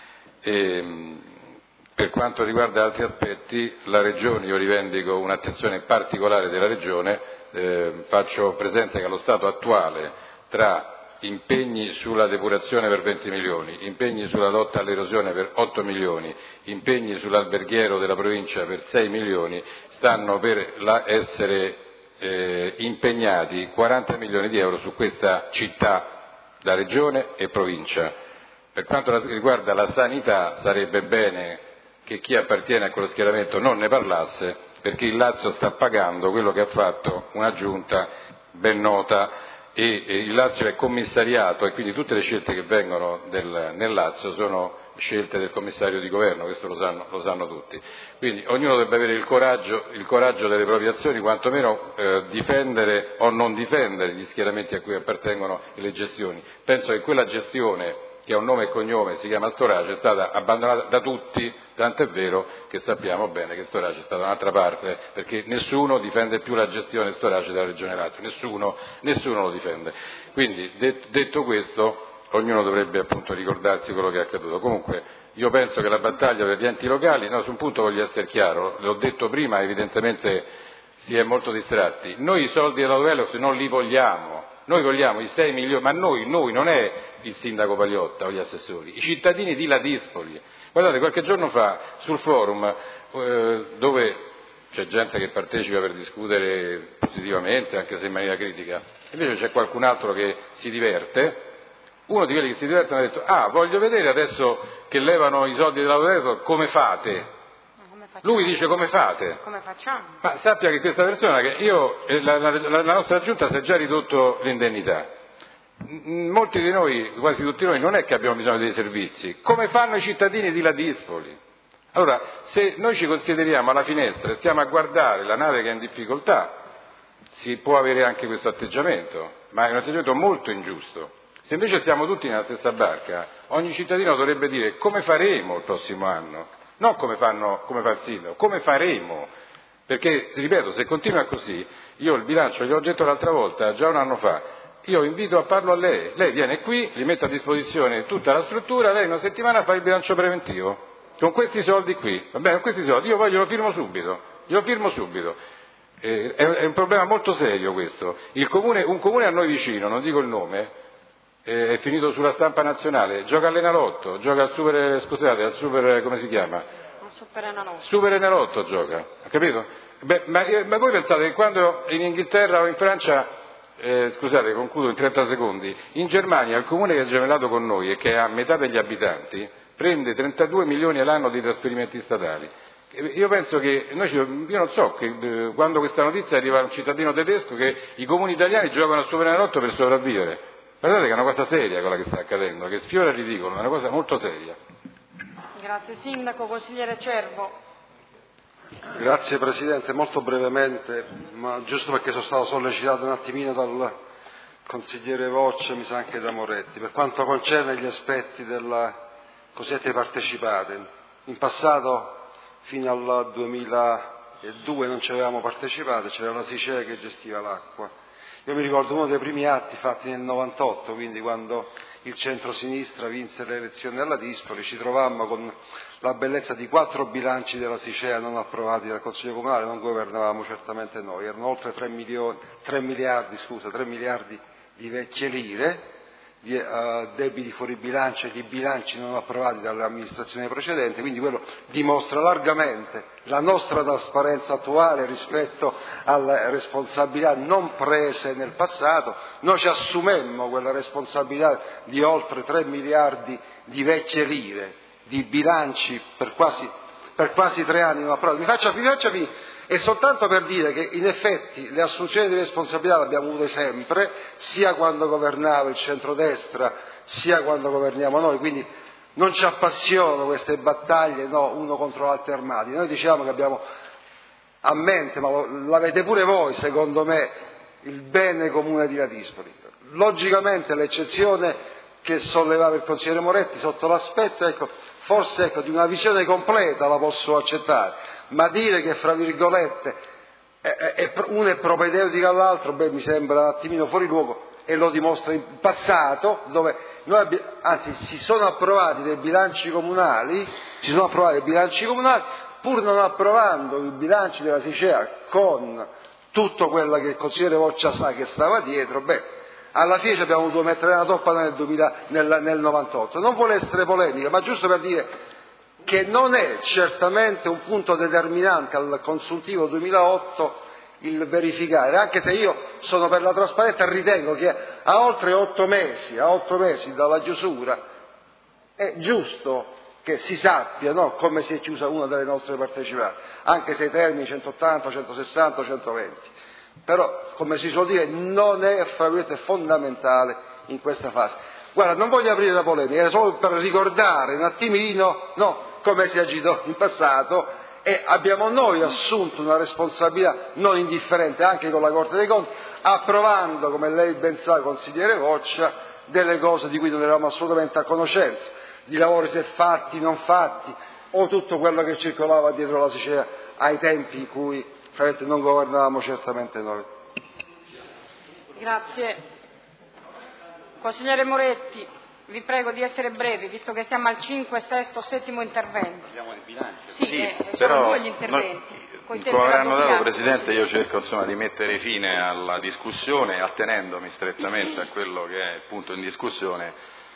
E, per quanto riguarda altri aspetti, la Regione, io rivendico un'attenzione particolare della Regione, eh, faccio presente che allo stato attuale tra impegni sulla depurazione per venti milioni, impegni sulla lotta all'erosione per otto milioni, impegni sull'alberghiero della provincia per sei milioni, stanno per la, essere eh, impegnati quaranta milioni di euro su questa città da regione e provincia. Per quanto riguarda la sanità sarebbe bene che chi appartiene a quello schieramento non ne parlasse, perché il Lazio sta pagando quello che ha fatto una giunta ben nota, e il Lazio è commissariato e quindi tutte le scelte che vengono del, nel Lazio sono scelte del commissario di governo, questo lo sanno, lo sanno tutti. Quindi ognuno dovrebbe avere il coraggio, il coraggio delle proprie azioni, quantomeno eh, difendere o non difendere gli schieramenti a cui appartengono le gestioni. Penso che quella gestione, che ha un nome e cognome, si chiama Storace, è stata abbandonata da tutti, tant'è vero che sappiamo bene che Storace è stata da un'altra parte, perché nessuno difende più la gestione Storace della Regione Lazio, nessuno, nessuno lo difende. Quindi, det, detto questo, ognuno dovrebbe appunto ricordarsi quello che è accaduto. Comunque, io penso che la battaglia per gli enti locali, no, su un punto voglio essere chiaro, l'ho detto prima, evidentemente si è molto distratti, noi i soldi della Velox non li vogliamo. Noi vogliamo i sei milioni, ma noi, noi, non è il sindaco Pagliotta o gli assessori, i cittadini di Ladispoli. Guardate, qualche giorno fa sul forum, eh, dove c'è gente che partecipa per discutere positivamente, anche se in maniera critica, invece c'è qualcun altro che si diverte, uno di quelli che si divertono ha detto, ah, voglio vedere adesso che levano i soldi dell'autoreso, come fate? Lui dice come fate? Come facciamo? Ma sappia che questa persona, che io, la, la, la nostra giunta si è già ridotto l'indennità. Molti di noi, quasi tutti noi, non è che abbiamo bisogno dei servizi. Come fanno i cittadini di Ladispoli? Allora, se noi ci consideriamo alla finestra e stiamo a guardare la nave che è in difficoltà, si può avere anche questo atteggiamento, ma è un atteggiamento molto ingiusto. Se invece siamo tutti nella stessa barca, ogni cittadino dovrebbe dire come faremo il prossimo anno. Non come fanno, come fa il sindaco, come faremo, perché, ripeto, se continua così, io il bilancio, gliel'ho detto l'altra volta, già un anno fa, io invito a farlo a lei, lei viene qui, gli mette a disposizione tutta la struttura, lei una settimana fa il bilancio preventivo, con questi soldi qui, va bene, con questi soldi, io poi glielo firmo subito, glielo firmo subito, eh, è, è un problema molto serio questo, il comune, un comune a noi vicino, non dico il nome, è finito sulla stampa nazionale, gioca all'Enalotto, gioca al super, scusate, al super, come si chiama? Super Enalotto. Super Enalotto gioca, ha capito? Beh, ma, ma voi pensate che quando in Inghilterra o in Francia, eh, scusate, concludo in trenta secondi, in Germania il comune che è gemellato con noi e che ha metà degli abitanti, prende trentadue milioni all'anno di trasferimenti statali. Io penso che, noi, io non so, che eh, quando questa notizia arriva a un cittadino tedesco che i comuni italiani giocano al Super Enalotto per sopravvivere. Guardate che è una cosa seria quella che sta accadendo, che sfiora il ridicolo, è una cosa molto seria. Grazie Sindaco. Consigliere Cervo. Grazie Presidente, molto brevemente, ma giusto perché sono stato sollecitato un attimino dal consigliere Voccia, mi sa anche da Moretti, per quanto concerne gli aspetti della cosiddette partecipate. In passato, fino al duemiladue, non ci avevamo partecipato, c'era la SICEA che gestiva l'acqua. Io mi ricordo uno dei primi atti fatti nel novantotto, quindi quando il centro-sinistra vinse le elezioni alla Dispoli, ci trovammo con la bellezza di quattro bilanci della SICEA non approvati dal Consiglio Comunale, non governavamo certamente noi, erano oltre tre miliardi, scusa, tre miliardi di vecchie lire, di uh, debiti fuori bilancio e di bilanci non approvati dalle amministrazioni precedenti, quindi quello dimostra largamente la nostra trasparenza attuale rispetto alle responsabilità non prese nel passato. Noi ci assumemmo quella responsabilità di oltre tre miliardi di vecchie lire, di bilanci per quasi, per quasi tre anni non approvati. Mi faccia, mi faccia finire. E soltanto per dire che in effetti le assunzioni di responsabilità le abbiamo avute sempre, sia quando governava il centrodestra, sia quando governiamo noi, quindi non ci appassionano queste battaglie, no, uno contro l'altro armati. Noi diciamo che abbiamo a mente, ma l'avete pure voi, secondo me, il bene comune di Ladispoli. Logicamente l'eccezione che sollevava il consigliere Moretti sotto l'aspetto, ecco, forse ecco, di una visione completa la posso accettare, ma dire che, fra virgolette, è, è, uno è propedeutico all'altro, beh, mi sembra un attimino fuori luogo, e lo dimostra il passato, dove noi abbiamo, anzi si sono approvati dei bilanci comunali, si sono approvati dei bilanci comunali, pur non approvando i bilanci della SICEA con tutto quello che il consigliere Voccia sa che stava dietro, beh, alla fine ci abbiamo dovuto mettere una toppa nel, duemila, nel, nel novantotto. Non vuole essere polemica, ma giusto per dire che non è certamente un punto determinante al consuntivo duemilaotto il verificare, anche se io sono per la trasparenza, ritengo che a oltre otto mesi, a otto mesi dalla chiusura, è giusto che si sappia, no, come si è chiusa una delle nostre partecipate, anche se i termini centottanta, centosessanta, centoventi. Però, come si suol dire, non è, fra virgolette, fondamentale in questa fase. Guarda, non voglio aprire la polemica, era solo per ricordare un attimino, no, come si è agito in passato, e abbiamo noi assunto una responsabilità non indifferente anche con la Corte dei Conti, approvando, come lei ben sa, consigliere Voccia, delle cose di cui non eravamo assolutamente a conoscenza, di lavori se fatti, non fatti, o tutto quello che circolava dietro la Sicilia ai tempi in cui non governavamo certamente noi. Grazie. Consigliere Moretti, vi prego di essere brevi, visto che siamo al cinque, sesto, settimo intervento. Parliamo di bilancio. Sì, Sì, eh, sono però due gli interventi. Noi, come avranno dato, Presidente, io cerco insomma, di mettere fine alla discussione attenendomi strettamente a quello che è il punto in discussione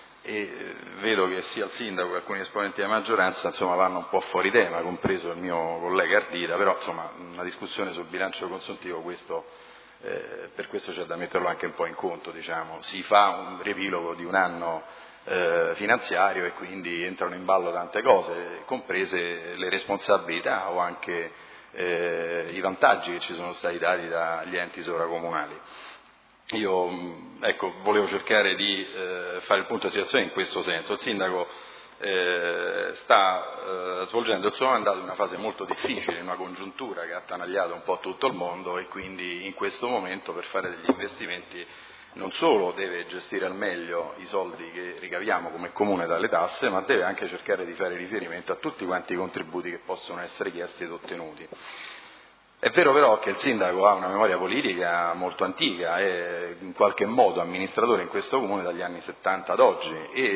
e vedo che sia il Sindaco che alcuni esponenti della maggioranza insomma, vanno un po' fuori tema, compreso il mio collega Ardita, però insomma, una discussione sul bilancio consuntivo questo, eh, per questo c'è da metterlo anche un po' in conto, diciamo. Si fa un riepilogo di un anno eh, finanziario e quindi entrano in ballo tante cose, comprese le responsabilità o anche eh, i vantaggi che ci sono stati dati dagli enti sovracomunali. Io ecco, volevo cercare di eh, fare il punto di situazione in questo senso. Il Sindaco eh, sta eh, svolgendo il suo mandato in una fase molto difficile, in una congiuntura che ha attanagliato un po' tutto il mondo e quindi in questo momento per fare degli investimenti non solo deve gestire al meglio i soldi che ricaviamo come comune dalle tasse, ma deve anche cercare di fare riferimento a tutti quanti i contributi che possono essere chiesti ed ottenuti. È vero però che il Sindaco ha una memoria politica molto antica, è in qualche modo amministratore in questo comune dagli anni settanta ad oggi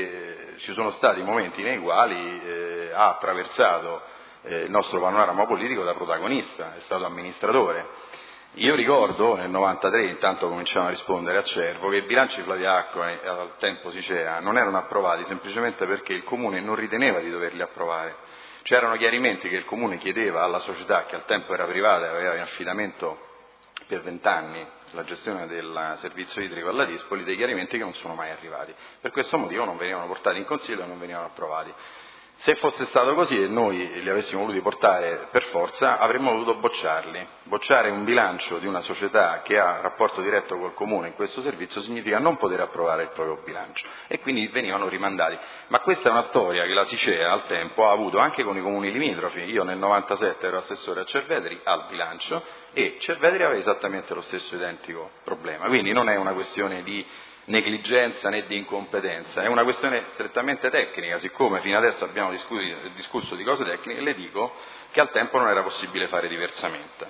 e ci sono stati momenti nei quali eh, ha attraversato eh, il nostro panorama politico da protagonista, è stato amministratore. Io ricordo nel novantatré, intanto cominciamo a rispondere a Cervo, che i bilanci Flaviacque e al tempo Sicea non erano approvati semplicemente perché il comune non riteneva di doverli approvare. C'erano chiarimenti che il Comune chiedeva alla società, che al tempo era privata e aveva in affidamento per vent'anni la gestione del servizio idrico alla Dispoli, dei chiarimenti che non sono mai arrivati. Per questo motivo non venivano portati in Consiglio e non venivano approvati. Se fosse stato così e noi li avessimo voluti portare per forza, avremmo dovuto bocciarli. Bocciare un bilancio di una società che ha rapporto diretto col Comune in questo servizio significa non poter approvare il proprio bilancio e quindi venivano rimandati. Ma questa è una storia che la Sicea al tempo ha avuto anche con i comuni limitrofi. Io nel novantasette ero assessore a Cerveteri al bilancio e Cerveteri aveva esattamente lo stesso identico problema. Quindi non è una questione di negligenza né di incompetenza, è una questione strettamente tecnica, siccome fino adesso abbiamo discusso di cose tecniche, le dico che al tempo non era possibile fare diversamente.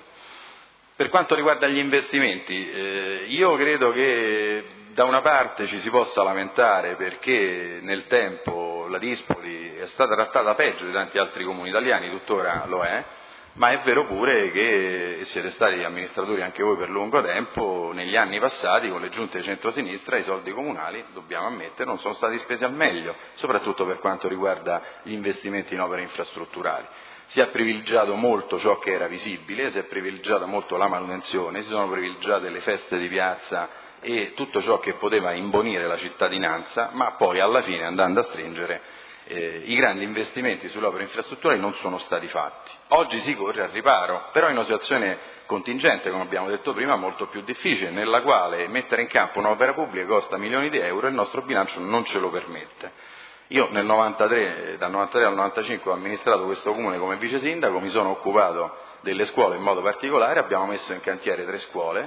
Per quanto riguarda gli investimenti, eh, io credo che da una parte ci si possa lamentare perché nel tempo la Dispoli è stata trattata peggio di tanti altri comuni italiani, tuttora lo è, ma è vero pure che siete stati amministratori anche voi per lungo tempo, negli anni passati con le giunte di centrosinistra i soldi comunali, dobbiamo ammettere, non sono stati spesi al meglio, soprattutto per quanto riguarda gli investimenti in opere infrastrutturali. Si è privilegiato molto ciò che era visibile, si è privilegiata molto la manutenzione, si sono privilegiate le feste di piazza e tutto ciò che poteva imbonire la cittadinanza, ma poi alla fine andando a stringere Eh, i grandi investimenti sulle opere infrastrutturali non sono stati fatti. Oggi si corre al riparo, però in una situazione contingente, come abbiamo detto prima, molto più difficile, nella quale mettere in campo un'opera pubblica costa milioni di euro e il nostro bilancio non ce lo permette. Io nel novantatré, dal novantatré al novantacinque ho amministrato questo comune come vice sindaco, mi sono occupato delle scuole in modo particolare, abbiamo messo in cantiere tre scuole,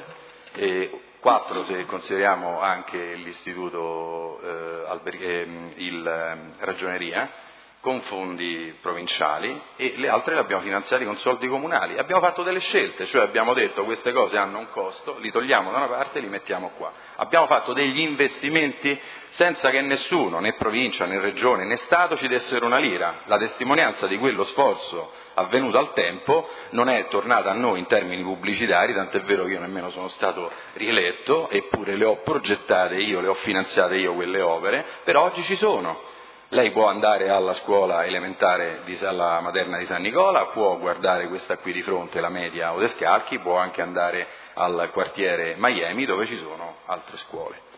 e quattro se consideriamo anche l'istituto, eh, alber- eh, il eh, ragioneria, con fondi provinciali e le altre le abbiamo finanziate con soldi comunali. Abbiamo fatto delle scelte, cioè abbiamo detto queste cose hanno un costo, li togliamo da una parte e li mettiamo qua. Abbiamo fatto degli investimenti senza che nessuno, né provincia, né regione, né Stato ci dessero una lira. La testimonianza di quello sforzo avvenuto al tempo non è tornata a noi in termini pubblicitari, tant'è vero che io nemmeno sono stato rieletto, eppure le ho progettate io, le ho finanziate io quelle opere, però oggi ci sono. Lei può andare alla scuola elementare, di, alla materna di San Nicola, può guardare questa qui di fronte, la media Odescalchi, può anche andare al quartiere Miami dove ci sono altre scuole.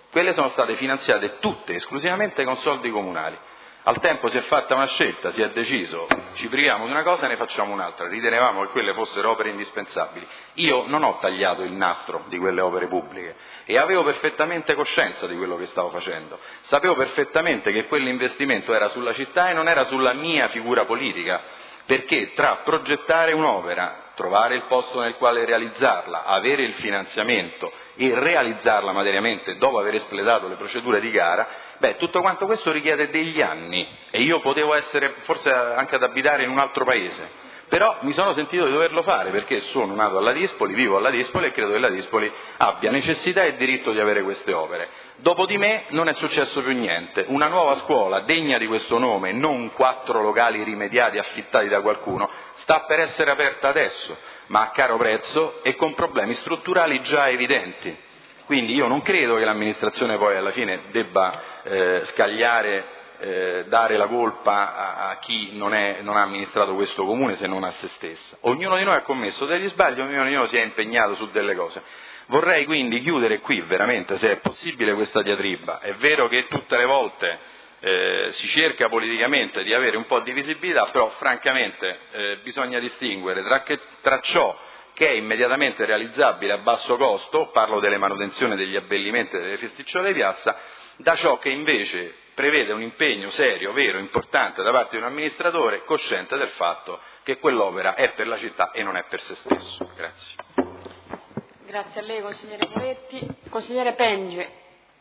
Quelle sono state finanziate tutte esclusivamente con soldi comunali. Al tempo si è fatta una scelta, si è deciso, ci priviamo di una cosa e ne facciamo un'altra, ritenevamo che quelle fossero opere indispensabili. Io non ho tagliato il nastro di quelle opere pubbliche e avevo perfettamente coscienza di quello che stavo facendo, sapevo perfettamente che quell'investimento era sulla città e non era sulla mia figura politica, perché tra progettare un'opera, trovare il posto nel quale realizzarla, avere il finanziamento e realizzarla materialmente dopo aver espletato le procedure di gara, beh, tutto quanto questo richiede degli anni e io potevo essere forse anche ad abitare in un altro paese, però mi sono sentito di doverlo fare perché sono nato a Ladispoli, vivo a Ladispoli e credo che Ladispoli abbia necessità e diritto di avere queste opere. Dopo di me non è successo più niente, una nuova scuola degna di questo nome, non quattro locali rimediati affittati da qualcuno, sta per essere aperta adesso, ma a caro prezzo e con problemi strutturali già evidenti. Quindi io non credo che l'amministrazione poi alla fine debba eh, scagliare, eh, dare la colpa a, a chi non, è, non ha amministrato questo comune se non a se stessa. Ognuno di noi ha commesso degli sbagli, ognuno di noi si è impegnato su delle cose. Vorrei quindi chiudere qui veramente, se è possibile, questa diatriba. È vero che tutte le volte eh, si cerca politicamente di avere un po' di visibilità, però francamente eh, bisogna distinguere tra, che, tra ciò che è immediatamente realizzabile a basso costo, parlo delle manutenzioni degli abbellimenti e delle festicciole di piazza, da ciò che invece prevede un impegno serio, vero, importante da parte di un amministratore cosciente del fatto che quell'opera è per la città e non è per se stesso. Grazie. Grazie a lei, consigliere Moretti. Consigliere Penge.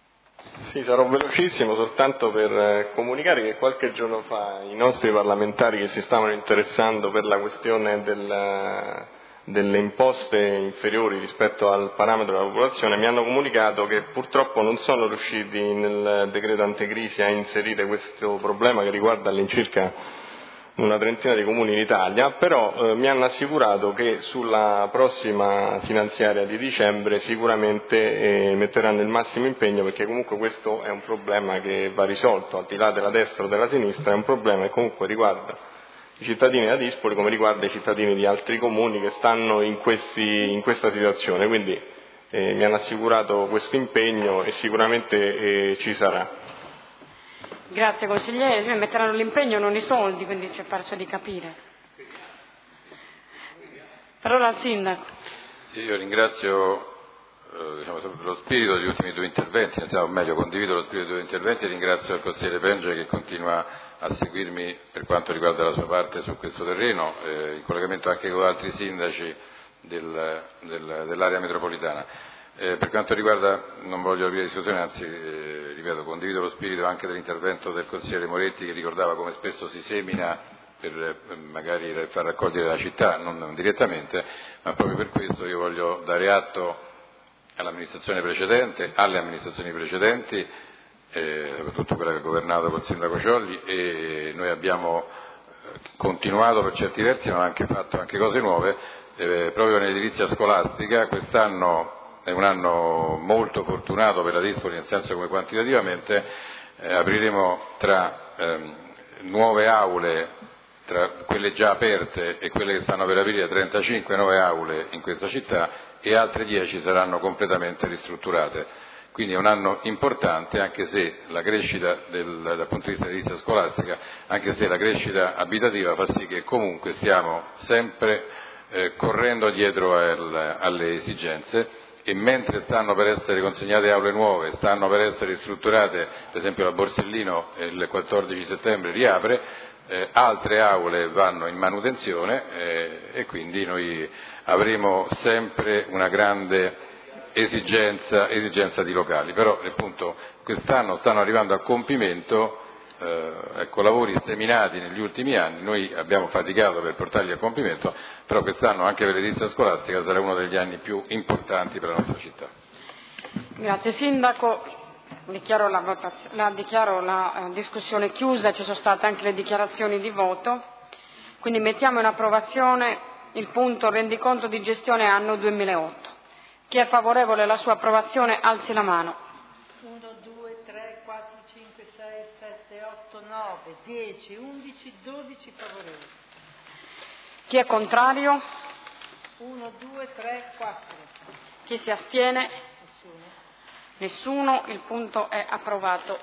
Sì, sarò velocissimo soltanto per comunicare che qualche giorno fa i nostri parlamentari che si stavano interessando per la questione del, delle imposte inferiori rispetto al parametro della popolazione mi hanno comunicato che purtroppo non sono riusciti nel decreto anticrisi a inserire questo problema che riguarda all'incirca una trentina di comuni in Italia, però eh, mi hanno assicurato che sulla prossima finanziaria di dicembre sicuramente eh, metteranno il massimo impegno, perché comunque questo è un problema che va risolto, al di là della destra o della sinistra, è un problema che comunque riguarda i cittadini di Ladispoli come riguarda i cittadini di altri comuni che stanno in, questi, in questa situazione, quindi eh, mi hanno assicurato questo impegno e sicuramente eh, ci sarà. Grazie consigliere, si metteranno l'impegno non i soldi, quindi ci è parso di capire. Parola al sindaco. Sì, io ringrazio eh, diciamo, lo spirito degli ultimi due interventi, o meglio condivido lo spirito dei due interventi e ringrazio il consigliere Penge che continua a seguirmi per quanto riguarda la sua parte su questo terreno, eh, in collegamento anche con altri sindaci del, del, dell'area metropolitana. Eh, per quanto riguarda, non voglio aprire discussione, anzi eh, ripeto, condivido lo spirito anche dell'intervento del consigliere Moretti che ricordava come spesso si semina per eh, magari far raccogliere la città, non, non direttamente, ma proprio per questo io voglio dare atto all'amministrazione precedente, alle amministrazioni precedenti, eh, soprattutto quella che ha governato col sindaco Ciolli, e noi abbiamo continuato per certi versi, ma anche fatto anche cose nuove, eh, proprio nell'edilizia scolastica. Quest'anno è un anno molto fortunato per Ladispoli, nel senso come quantitativamente eh, apriremo tra ehm, nuove aule, tra quelle già aperte e quelle che stanno per aprire, trentacinque nuove aule in questa città e altre dieci saranno completamente ristrutturate. Quindi è un anno importante, anche se la crescita del, dal punto di vista dell'edilizia scolastica, anche se la crescita abitativa fa sì che comunque stiamo sempre eh, correndo dietro al, alle esigenze. E mentre stanno per essere consegnate aule nuove, stanno per essere ristrutturate, per esempio la Borsellino il quattordici settembre riapre, eh, altre aule vanno in manutenzione eh, e quindi noi avremo sempre una grande esigenza, esigenza di locali. Però appunto quest'anno stanno arrivando a compimento Eh, ecco, lavori seminati negli ultimi anni, noi abbiamo faticato per portarli a compimento, però quest'anno anche per l'edilizia scolastica sarà uno degli anni più importanti per la nostra città. Grazie Sindaco, dichiaro la, votaz- la, dichiaro la eh, discussione chiusa, ci sono state anche le dichiarazioni di voto, quindi mettiamo in approvazione il punto rendiconto di gestione anno duemilaotto. Chi è favorevole alla sua approvazione alzi la mano. uno, due, tre, quattro, cinque, sei, sette, otto, nove, dieci, undici, dodici favorevoli. Chi è contrario? uno, due, tre, quattro. Chi si astiene? Nessuno. Nessuno, il punto è approvato.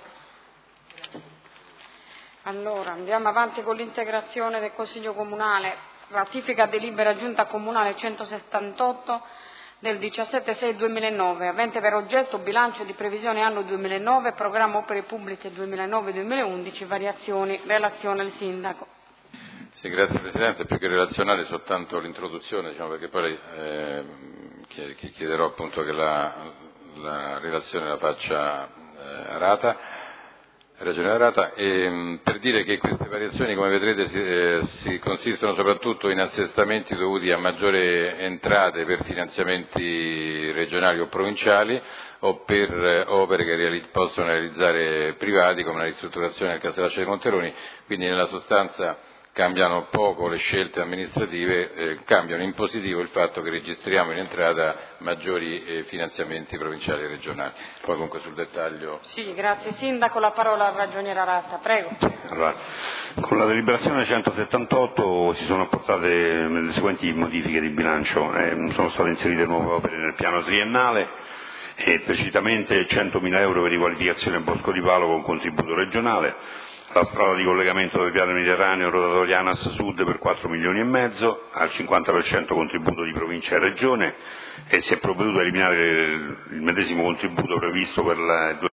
Allora, andiamo avanti con l'integrazione del Consiglio Comunale, ratifica delibera Giunta Comunale centosettantotto del diciassette sei duemilanove, avente per oggetto bilancio di previsione anno duemilanove, programma opere pubbliche duemilanove duemilaundici, variazioni, relazione al Sindaco. Sì, grazie Presidente, più che relazionale soltanto l'introduzione, diciamo, perché poi eh, chiederò appunto che la, la relazione la faccia eh, Arata. Ragione Arata, e, per dire che queste variazioni, come vedrete, si, eh, si consistono soprattutto in assestamenti dovuti a maggiori entrate per finanziamenti regionali o provinciali o per eh, opere che reali- possono realizzare privati, come la ristrutturazione del Castellaccio dei Monteroni, quindi nella sostanza cambiano poco le scelte amministrative, eh, cambiano in positivo il fatto che registriamo in entrata maggiori eh, finanziamenti provinciali e regionali. Poi comunque sul dettaglio. Sì, grazie Sindaco, la parola al ragioniere Arata, prego. Allora, con la deliberazione centosettantotto si sono apportate le seguenti modifiche di bilancio, eh, sono state inserite nuove opere nel piano triennale e precisamente centomila euro per riqualificazione Bosco di Palo con contributo regionale, la strada di collegamento del Viale Mediterraneo rotatoria ANAS Sud per quattro milioni e mezzo, al cinquanta per cento contributo di provincia e regione, e si è provveduto a eliminare il medesimo contributo previsto per la